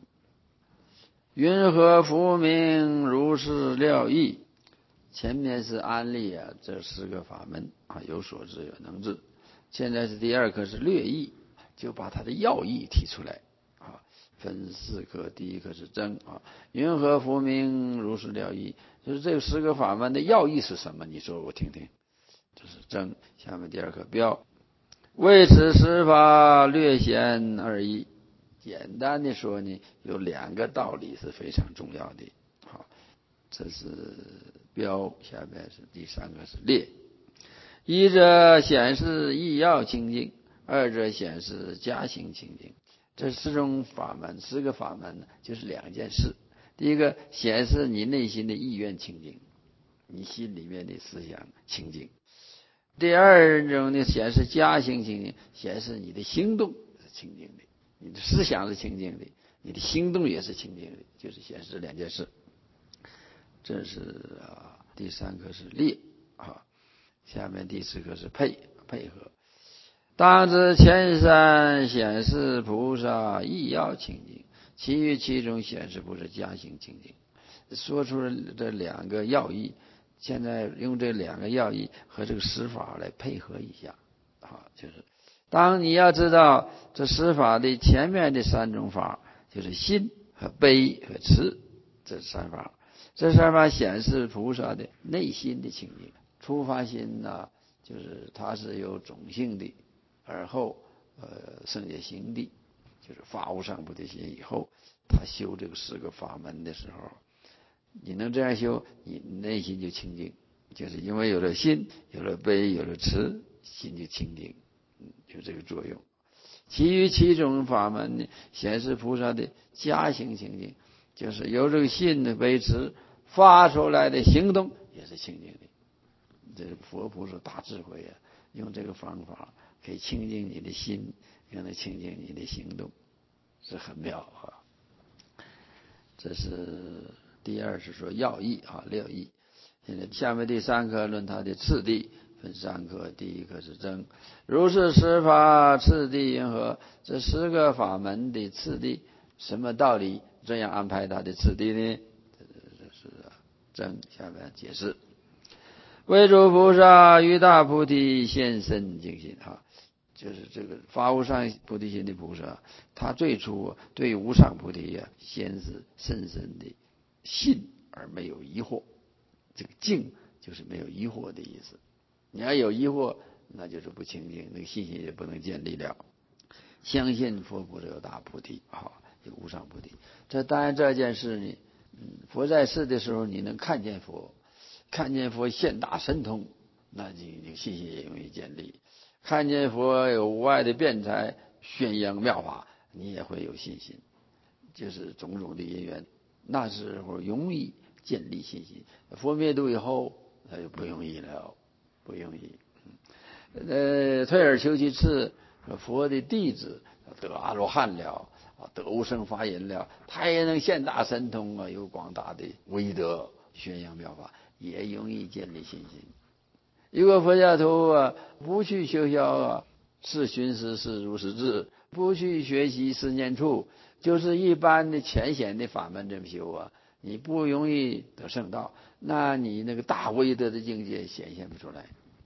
云何复名如是料义？前面是安立啊，这十个法门啊，有所知有能知。现在是第二课是略义，就把它的要义提出来啊，分四课。第一课是真啊，云何复名如是料义？就是这十个法门的要义是什么？你说我听听。这是真。下面第二课标，为此十法略显二义。简单的说呢，有两个道理是非常重要的。好，这是标，下面是第三个是列。一者显示意要清净，二者显示加行清净。这四种法门，四个法门就是两件事。第一个显示你内心的意愿清净，你心里面的思想清净。第二种呢，显示加行清净，显示你的行动是清净的，你的思想是清净的，你的行动也是清净的，就是显示两件事。这是啊，第三个是列啊，下面第四个是配配合。当知前三显示菩萨意要清净，其余其中显示菩萨加行清净。说出了这两个要义，现在用这两个要义和这个十法来配合一下啊，就是当你要知道这十法的前面的三种法，就是信和悲和慈这三法，这三法显示菩萨的内心的清净。初发心呢、啊，就是它是有种性的，而后呃圣解行地，就是发无上菩提心以后，他修这个十个法门的时候，你能这样修，你内心就清净，就是因为有了信，有了悲，有了慈，心就清净，有这个作用。其余七种法门呢，显示菩萨的加行清净，就是由这个信的悲慈发出来的行动也是清净的。这是佛菩萨大智慧啊，用这个方法可以清净你的心，让它清净你的行动，是很妙啊。这是第二是说要义啊，六义。现在下面第三课论它的次第，分三课。第一课是真，如是十法次第云何？这十个法门的次第，什么道理？这样安排它的次第呢？这是真。下面解释。为诸菩萨于大菩提现身净心啊，就是这个发无上菩提心的菩萨，他最初对无上菩提啊，先是深深的信而没有疑惑。这个净就是没有疑惑的意思。你要有疑惑，那就是不清净，那个信心也不能建立了。相信佛菩萨有大菩提啊，有无上菩提。这当然这件事呢，嗯，佛在世的时候，你能看见佛。看见佛现大神通，那你你信心也容易建立；看见佛有无碍的辩才，宣扬妙法，你也会有信心。就是种种的因缘，那时候容易建立信心。佛灭度以后，那就不容易了，不容易。呃，退而求其次，佛的弟子得阿罗汉了，得无生法忍了，他也能现大神通啊，有广大的威德，宣扬妙法。也容易建立信心。如果佛教徒啊不去修销啊，是寻思是如是智，不去学习四念处，就是一般的浅显的法门这么修啊，你不容易得圣道，那你那个大威德的境界显现不出来。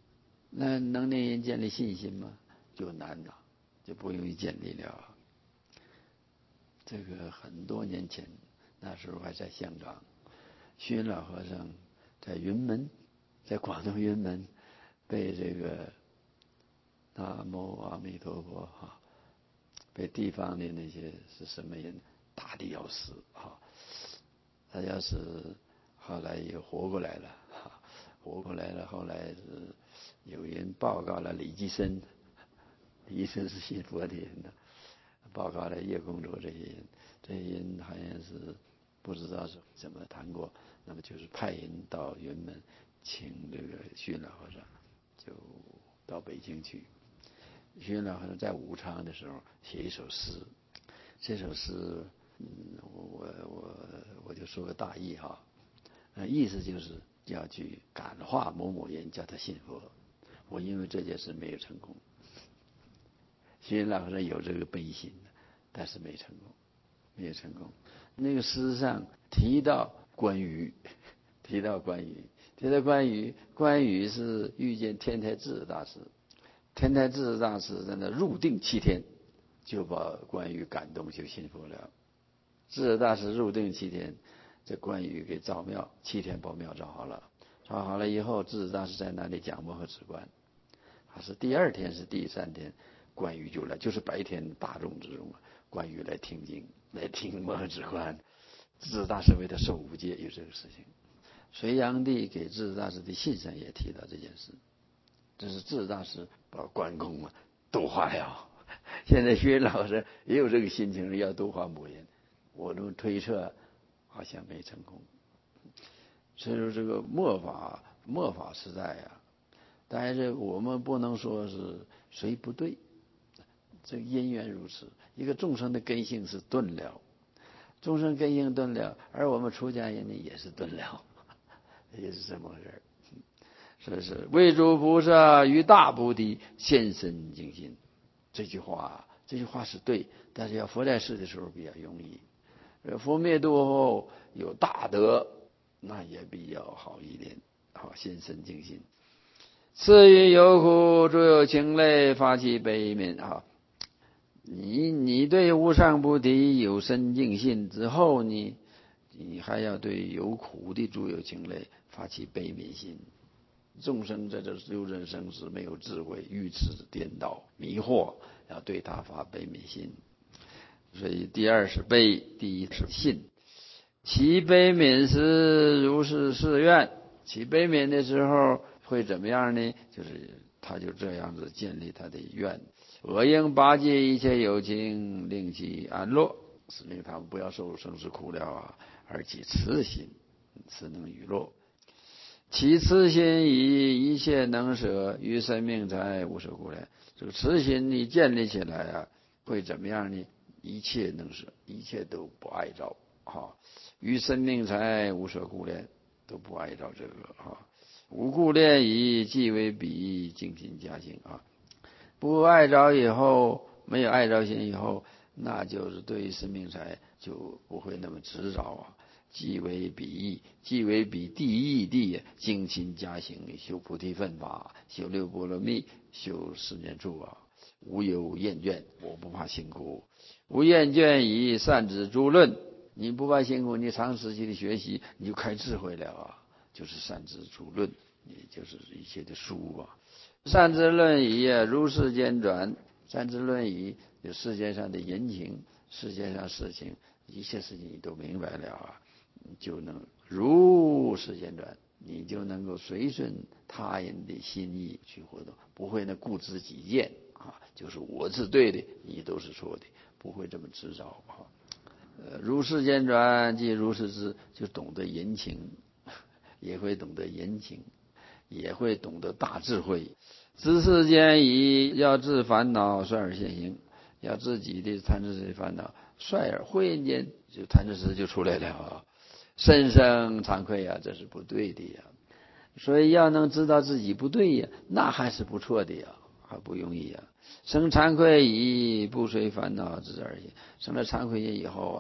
那能令人建立信心吗？就难了，就不容易建立了。这个很多年前，那时候还在香港，虚云老和尚在云门，在广东云门被这个南无阿弥陀佛哈，被地方的那些是什么人打的要死哈，他要是后来又活过来了哈，活过来了，后来是有人报告了李济深，李济深是信佛的人呢，报告了叶公卓这些人，这些人好像是不知道是怎么谈过，那么就是派人到云门请这个虚云老和尚就到北京去。虚云老和尚在武昌的时候写一首诗，这首诗嗯，我我我就说个大意哈，意思就是要去感化某某人，叫他信佛。我因为这件事没有成功。虚云老和尚有这个悲心，但是没成功，没有成功。那个诗上提到关羽，提到关羽，提到关羽，关羽是遇见天台智者大师，天台智者大师在那入定七天，就把关羽感动，就信佛了。智者大师入定七天，这关羽给造庙，七天把庙造好了，造好了以后，智者大师在那里讲摩诃止观，还是第二天是第三天，关羽就来，就是白天大众之中，关羽来听经，来听摩诃止观。智者大师为他受五戒，有这个事情。隋炀帝给智者大师的信上也提到这件事，这是智者大师把关公啊度化了。现在虚云老师也有这个心情，要度化某人，我都推测好像没成功。所以说这个末法末法时代啊，但是我们不能说是谁不对，这个因缘如此，一个众生的根性是钝了，众生根性钝了，而我们出家人呢也是钝了，也是这么回事。所以是为诸菩萨于大菩提现身净心，这句话这句话是对，但是要佛在世的时候比较容易，佛灭度后有大德，那也比较好一点，好现身净心。次于有苦诸有情类发起悲悯啊，你你对无上菩提有深净信之后呢，你还要对有苦的诸有情类发起悲悯心。众生在这六人生死没有智慧，愚痴颠倒迷惑，要对他发悲悯心。所以第二是悲，第一是信。其悲悯时如是誓愿，其悲悯的时候会怎么样呢？就是他就这样子建立他的愿。我应巴结一切有情，令其安乐，是令他们不要受生死苦了啊，而其慈心，慈能娱乐。其慈心以一切能舍，于生命财无所故恋。这个慈心你建立起来啊，会怎么样呢？一切能舍，一切都不爱着啊。于生命财无所故恋，都不爱着这个啊。无故恋以即为彼净心加行啊。不爱着以后，没有爱着心以后，那就是对于生命财就不会那么执着啊。即为彼，即为彼第一地精勤加行，修菩提分法，修六波罗蜜，修十念处啊，无有厌倦，我不怕辛苦。无厌倦以善知诸论，你不怕辛苦，你长时期的学习，你就开智慧了啊，就是善知诸论，也就是一切的书啊。善知论以如世间转，善知论以有世界上的人情，世界上事情，一切事情你都明白了啊。你就能如世间转，你就能够随顺他人的心意去活动，不会呢固执己见啊，就是我是对的，你都是错的，不会这么执着啊。呃，如世间转即如是知，就懂得人情，也会懂得人情，也会懂得大智慧。知世间以要治烦恼，率而现行，要自己的贪嗔痴烦恼，率而忽然间就贪嗔痴就出来了啊。深生惭愧呀、啊，这是不对的呀。所以要能知道自己不对呀，那还是不错的呀，还不容易呀。生惭愧以不随烦恼之而行，生了惭愧心以后啊，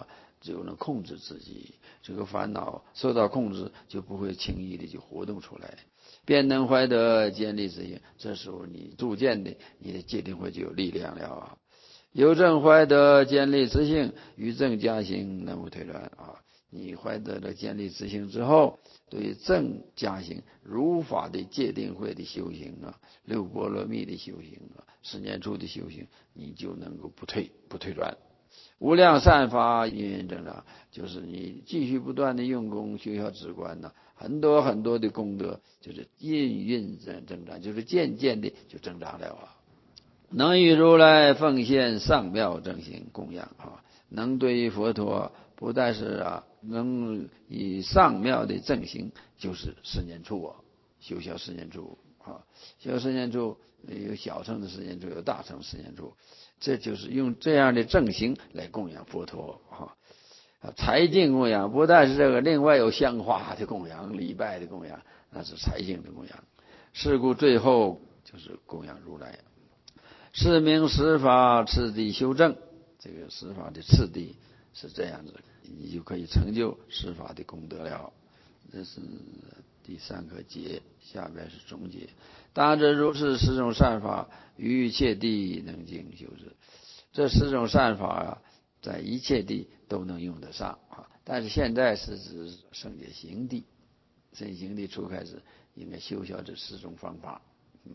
就能控制自己。这个烦恼受到控制，就不会轻易的就活动出来。便能怀得见立自性，这时候你逐渐的，你的戒定慧就有力量了啊。有正怀得见立自性，与正加行，能无退转啊。你怀得了见立自性之后，对正加行如法的戒定慧的修行啊，六波罗蜜的修行啊，十念处的修行，你就能够不退不退转。无量善法因缘增长，就是你继续不断的用功修学止观呢，很多很多的功德就是因缘增长，就是渐渐的就增长了啊。能与如来奉献上妙正行供养啊，能对于佛陀不但是啊，能以上妙的正行，就是十念处啊，修学十念处啊，修十念处有小乘的十念处，有大乘十念处，这就是用这样的正行来供养佛陀啊。财净供养不但是这个，另外有香花的供养、礼拜的供养，那是财净的供养。是故最后就是供养如来。是名十法次第修正，这个十法的次第是这样子，你就可以成就十法的功德了。这是第三个结，下边是总结。当知如是十种善法，于一切地能经修之。这十种善法啊，在一切地都能用得上啊。但是现在是指圣解行地，圣解行地初开始应该修学这十种方法。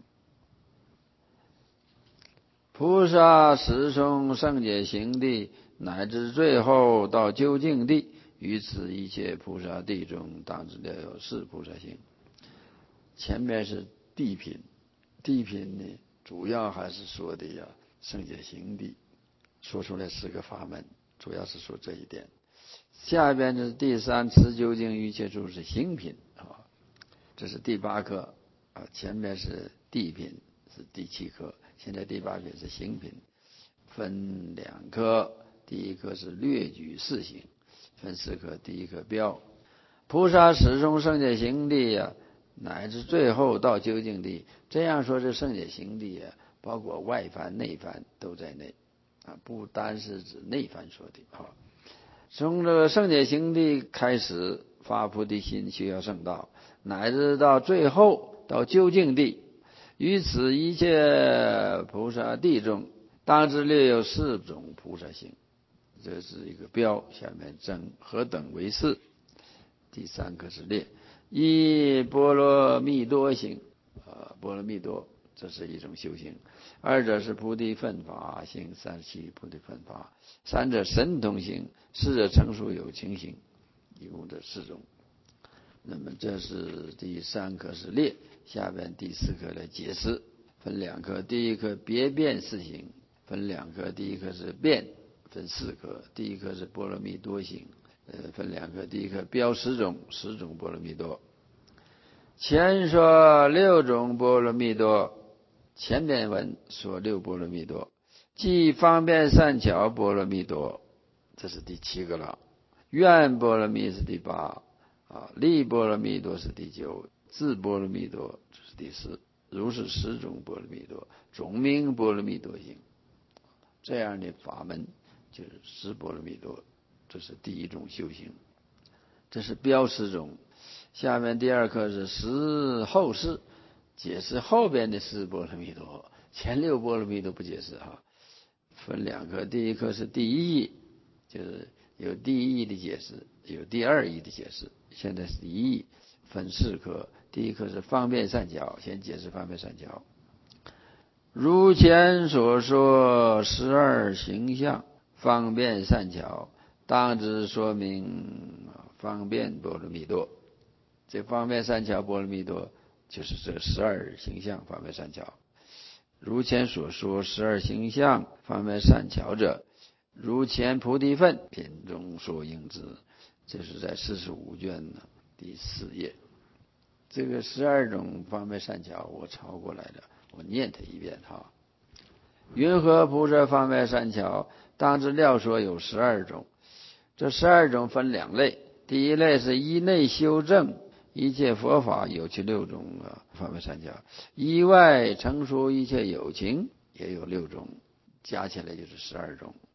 菩萨十种圣解行地，乃至最后到究竟地，于此一切菩萨地中，当知了有四菩萨行。前面是地品，地品呢主要还是说的呀圣解行地，说出来四个法门，主要是说这一点。下边是第三持究竟一切处是行品啊，这是第八课啊，前面是地品是第七课。现在第八课是行品，分两科，第一课是略举四行，分四科，第一课标。菩萨始终圣解行地呀、啊，乃至最后到究竟地。这样说，这圣解行地啊，包括外凡内凡都在内啊，不单是指内凡说的啊。从这个圣解行地开始发菩提心，修学圣道，乃至到最后到究竟地。于此一切菩萨地中，当知略有四种菩萨行。这是一个标，下面整何等为四？第三个是列，一波罗蜜多行，呃，波罗蜜多，这是一种修行；二者是菩提分法行，三七菩提分法；三者神通行，四者成熟有情行，一共这四种。那么这是第三课是列，下边第四课来解释，分两课，第一课别变四行，分两课，第一课是变，分四课，第一课是波罗蜜多行，呃，分两课，第一课标十种，十种波罗蜜多。前说六种波罗蜜多，前边文说六波罗蜜多，即方便善巧波罗蜜多，这是第七个了。愿波罗蜜是第八。啊，力波罗蜜多是第九，智波罗蜜多这是第十，如是十种波罗蜜多，总名波罗蜜多行。这样的法门就是十波罗蜜多，这是第一种修行，这是标十种。下面第二课是十后事，解释后边的十波罗蜜多，前六波罗蜜多不解释哈。分两课，第一课是第一义，就是有第一义的解释，有第二义的解释。现在是第一义，分四课，第一课是方便善巧，先解释方便善巧。如前所说十二形象，方便善巧，当知说明方便波罗蜜多。这方便善巧波罗蜜多就是这十二形象方便善巧。如前所说十二形象方便善巧者，如前菩提分品中所应之，这是在四十五卷的第四页。这个十二种方便善巧我抄过来的，我念它一遍哈。云何菩萨方便善巧？当知料说有十二种。这十二种分两类，第一类是依内修正一切佛法，有其六种啊方便善巧；依外成熟一切有情，也有六种，加起来就是十二种。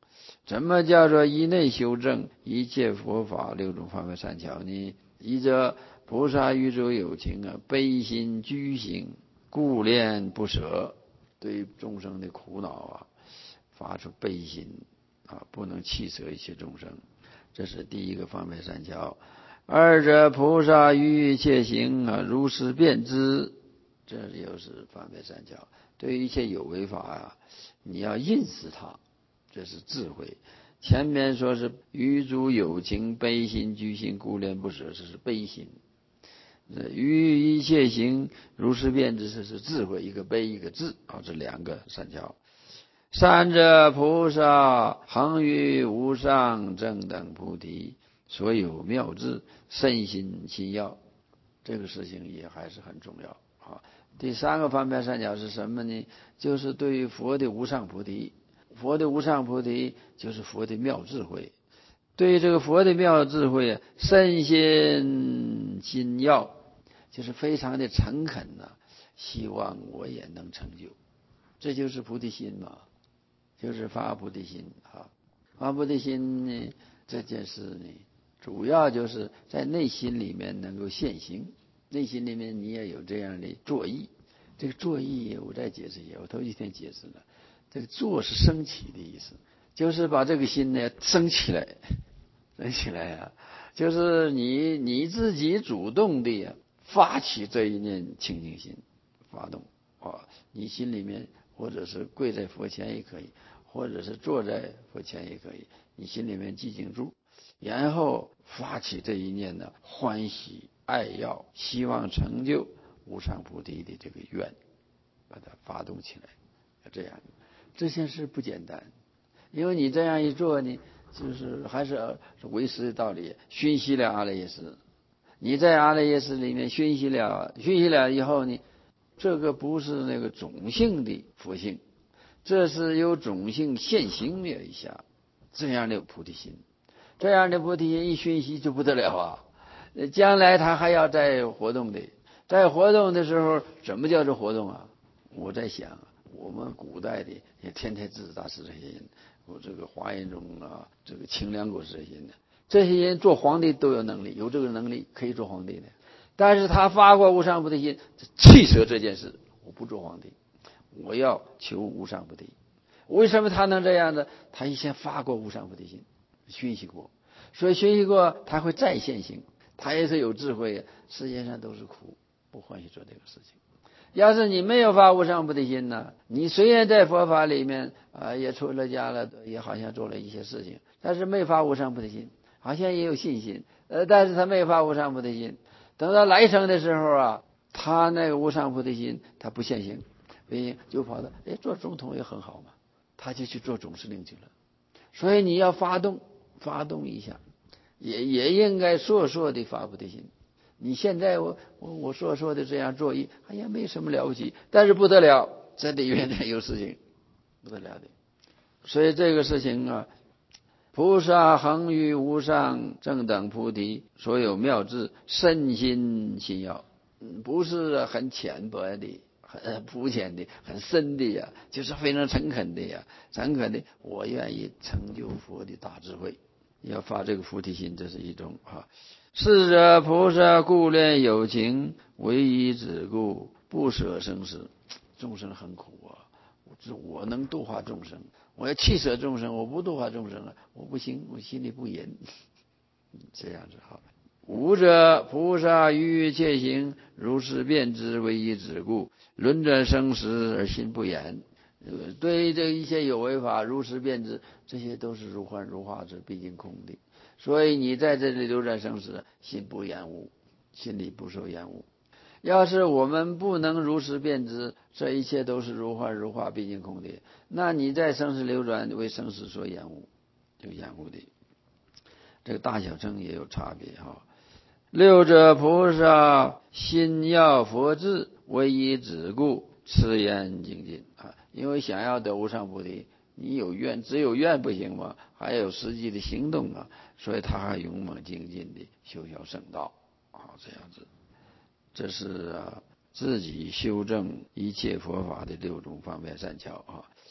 怎么叫做以内修正一切佛法六种方面善巧呢？一者菩萨宇宙有情啊，悲心居行，顾恋不舍，对众生的苦恼啊，发出悲心啊，不能弃舍一切众生，这是第一个方面善巧。二者菩萨于一切行啊，如实辨知，这又是方面善巧。对于一切有为法啊，你要认识它，这是智慧。前面说是于诸有情悲心居心顾恋不舍，这是悲心。于一切行如实辨知，这是智慧，一个悲一个智啊，这两个善巧。三者菩萨恒于无上正等菩提，所有妙智身心心要，这个事情也还是很重要啊。第三个方面善巧是什么呢？就是对于佛的无上菩提，佛的无上菩提就是佛的妙智慧。对于这个佛的妙智慧，身心心要，就是非常的诚恳呐、啊，希望我也能成就，这就是菩提心嘛，就是发菩提心啊。发菩提心呢，这件事呢，主要就是在内心里面能够现行，内心里面你也有这样的作意。这个作意我再解释一下，我头几天解释了，这个作是升起的意思，就是把这个心呢升起来，升起来啊，就是你你自己主动的发起这一念清净心，发动啊，你心里面或者是跪在佛前也可以，或者是坐在佛前也可以，你心里面寂静住，然后发起这一念的欢喜爱要，希望成就无上菩提的这个愿，把它发动起来，这样这件事不简单，因为你这样一做呢，就是还是为师的道理，熏习了阿赖耶识。你在阿赖耶识里面熏习了，熏习了以后呢，这个不是那个种性的佛性，这是由种性现行了一下，这样的菩提心，这样的菩提心一熏习就不得了啊！将来他还要再活动的，在活动的时候，什么叫做活动啊？我在想，我们古代的也天台智大师这些人，我这个华严宗啊，这个清凉国这些人，这些人做皇帝都有能力，有这个能力可以做皇帝的。但是他发过无上菩提心，弃舍这件事，我不做皇帝，我要求无上菩提。为什么他能这样呢？他以前发过无上菩提心，熏习过，所以熏习过他会再现行，他也是有智慧。世界上都是苦，不欢喜做这个事情。要是你没有发无上菩提心呢，你虽然在佛法里面啊也出了家了，也好像做了一些事情，但是没发无上菩提心，好像也有信心，呃，但是他没发无上菩提心。等到来生的时候啊，他那个无上菩提心他不现行，所以就跑到哎做总统也很好嘛，他就去做总司令去了。所以你要发动，发动一下，也也应该烁烁的发菩提心。你现在我我我说说的这样做一，哎呀没什么了不起，但是不得了，这里面有事情不得了的。所以这个事情啊，菩萨恒于无上正等菩提，所有妙智身心心要，不是很浅薄的，很肤浅的，很深的呀，就是非常诚恳的呀，诚恳的，我愿意成就佛的大智慧，要发这个菩提心，这是一种啊。是者菩萨顾恋有情，唯以止故，不舍生死。众生很苦啊，我能度化众生，我要弃舍众生，我不度化众生了，我不行，我心里不严，这样子好。五者菩萨于一切行，如是辨知，唯以止故，论证生死而心不言。对于这一切有为法，如实辨知，这些都是如幻如化之，毕竟空的。所以你在这里流转生死，心不厌恶，心里不受厌恶。要是我们不能如实辨知，这一切都是如幻如化，毕竟空的，那你在生死流转为生死所厌恶，就厌恶的。这个大小乘也有差别哈。六者菩萨心要佛智，唯以止故，持言精进啊！因为想要得无上菩提，你有愿，只有愿不行嘛，还有实际的行动啊，所以他还勇猛精进的修小圣道啊，这样子。这是啊自己修正一切佛法的六种方面善巧啊。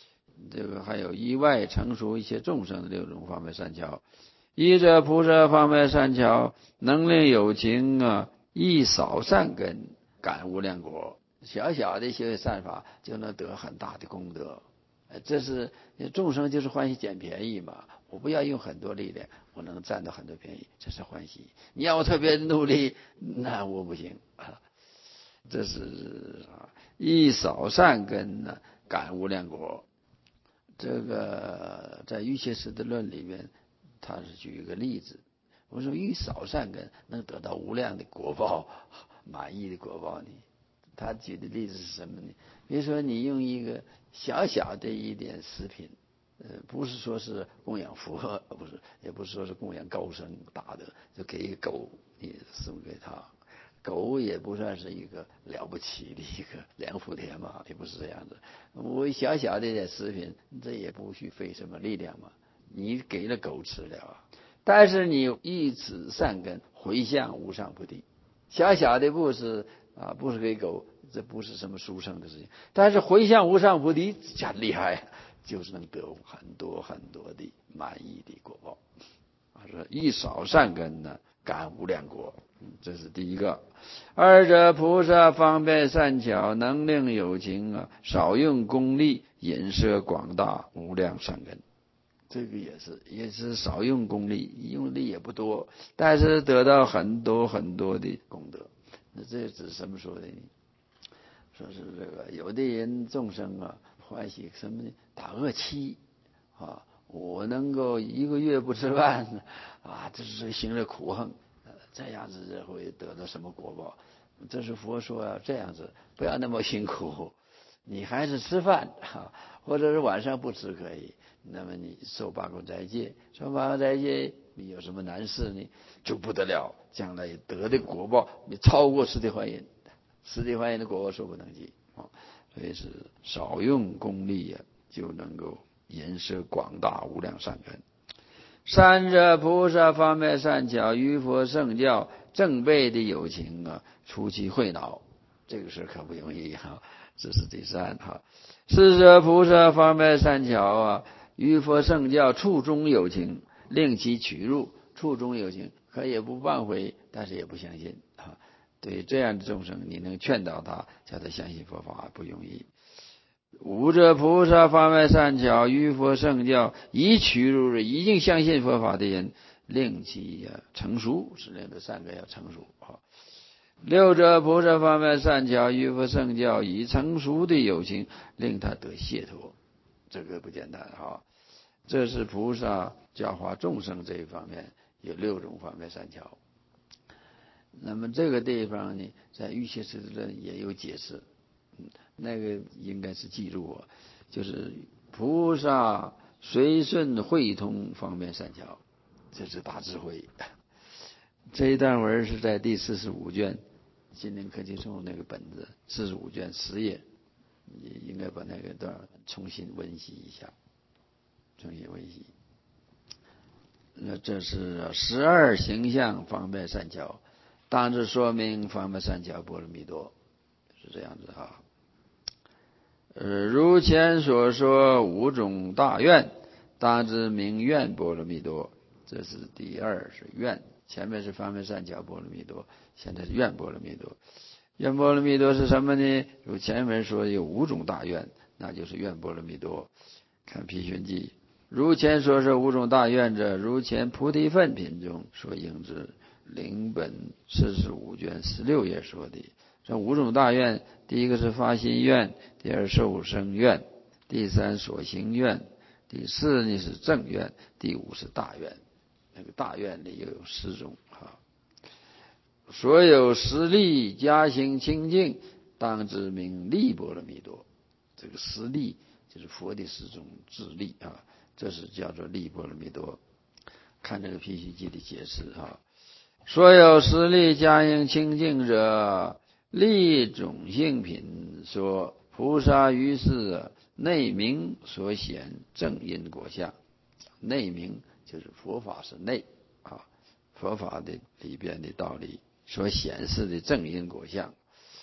这个还有意外成熟一些众生的六种方面善巧。一者菩萨方面善巧，能令有情啊，一少善根感无量果。小小的一些善法就能得很大的功德。这是众生就是欢喜捡便宜嘛，我不要用很多力量，我能占到很多便宜，这是欢喜。你要我特别努力，那我不行啊。这是一少善根呢，感无量果。这个在瑜伽师的论里面，他是举一个例子，我说一少善根能得到无量的果报，满意的果报呢。他举的例子是什么呢？比如说你用一个小小的一点食品，呃，不是说是供养佛，不是，也不是说是供养高僧大德，就给一个狗，你送给他，狗也不算是一个了不起的一个良福田嘛，也不是这样子。我小小的一点食品，这也不需费什么力量嘛，你给了狗吃了啊。但是你一此善根回向无上菩提，小小的布施啊，不是给狗，这不是什么殊胜的事情。但是回向无上菩提很厉害，就是能得很多很多的满意的果报。啊，说一少善根呢，感无量果，这是第一个。二者菩萨方便善巧，能令有情啊，少用功力，引摄广大无量善根。这个也是，也是少用功力，用力也不多，但是得到很多很多的功德。那这是什么说的呢？说是这个有的人众生啊，欢喜什么呢？打恶妻啊，我能够一个月不吃饭啊，这是行了苦行，这样子会得到什么果报？这是佛说啊，这样子不要那么辛苦，你还是吃饭啊，或者是晚上不吃可以。那么你受八关斋戒，受八关斋戒，你有什么难事呢？就不得了，将来得的果报，你超过十地还因，十地还因的果报说不能及啊。所以是少用功力呀、啊，就能够引摄广大无量善根。三者菩萨方面善巧，于佛圣教正备的有情啊，除其秽恼，这个事可不容易哈、啊。这是第三哈。四者菩萨方面善巧啊，于佛圣教处中有情，令其取入。处中有情，可也不谤悔，但是也不相信啊。对这样的众生，你能劝导他，叫他相信佛法不容易。五者菩萨方面善巧，于佛圣教已取入，已经相信佛法的人，令其成熟，是令的善根要成熟啊。六者菩萨方面善巧，于佛圣教已成熟的有情，令他得解脱，这个不简单啊。这是菩萨教化众生这一方面有六种方面善巧。那么这个地方呢，在瑜伽师论也有解释，那个应该是记住我，就是菩萨随顺会通方面善巧，这是大智慧。这一段文是在第四十五卷心灵科技中那个本子四十五卷十页，你应该把那个段重新温习一下，重新温习。那这是十二形象方面善巧，当知说明方面善巧波罗蜜多，是这样子啊。呃，如前所说五种大愿，当知明愿波罗蜜多，这是第二是愿，前面是方面善巧波罗蜜多，现在是愿波罗蜜多。愿波罗蜜多是什么呢？如前面说有五种大愿，那就是愿波罗蜜多。看毗寻记，如前说是五种大愿者，如前菩提分品中所应之，灵本四十五卷十六页说的。这五种大愿，第一个是发心愿，第二受生愿，第三所行愿，第四呢是正愿，第五是大愿。那个大愿里又有十种啊。所有十力加行清净，当知名利波罗蜜多。这个十力就是佛的十种智力啊，这是叫做利波罗蜜多。看这个毗须记的解释啊，所有十力加行清净者，利种性品说，菩萨于是内明所显正因果相。内明就是佛法是内啊，佛法的里边的道理所显示的正因果相，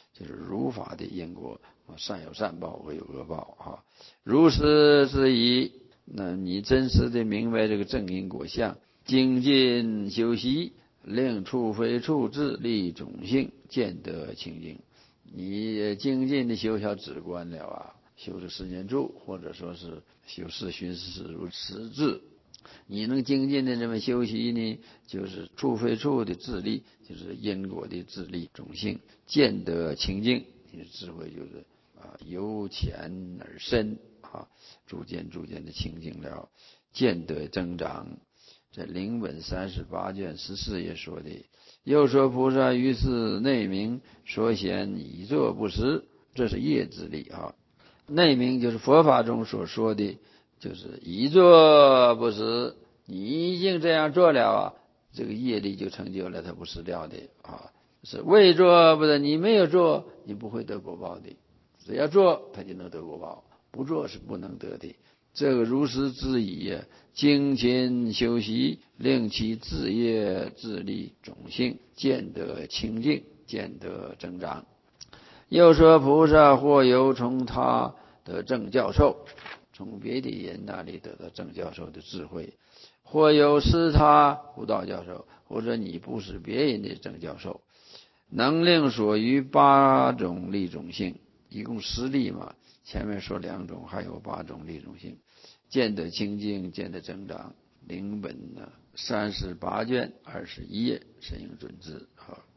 就是如法的因果，善有善报，恶有恶报啊。如是之意，那你真实的明白这个正因果相，精进修习，令处非处智力种性，见得清净。你精进的修小止观了啊，修这十念住，或者说是修四寻思如实智，你能精进的这么修习呢，就是处非处的智力，就是因果的智力种性，见得清净。智慧就是啊由浅而深啊，逐渐逐渐的清净了，见得增长。这灵本三十八卷十四页说的，又说菩萨于是内明所显以作不实，这是业之力啊。内明就是佛法中所说的，就是以作不实，你已经这样做了啊，这个业力就成就了，它不是掉的啊。是未做不是，你没有做，你不会得果报的。只要做，他就能得果报；不做是不能得的。这个如实之意，精勤修习，令其自业自力种性，见得清净，见得增长。又说菩萨或由从他的正教授，从别的人那里得到正教授的智慧，或由师他悟道教授，或者你不是别人的正教授，能令所于八种力种性，一共十力嘛，前面说两种，还有八种力种性，见得清净，见得增长。灵本呢，三十八卷二十一页，神应准知。好。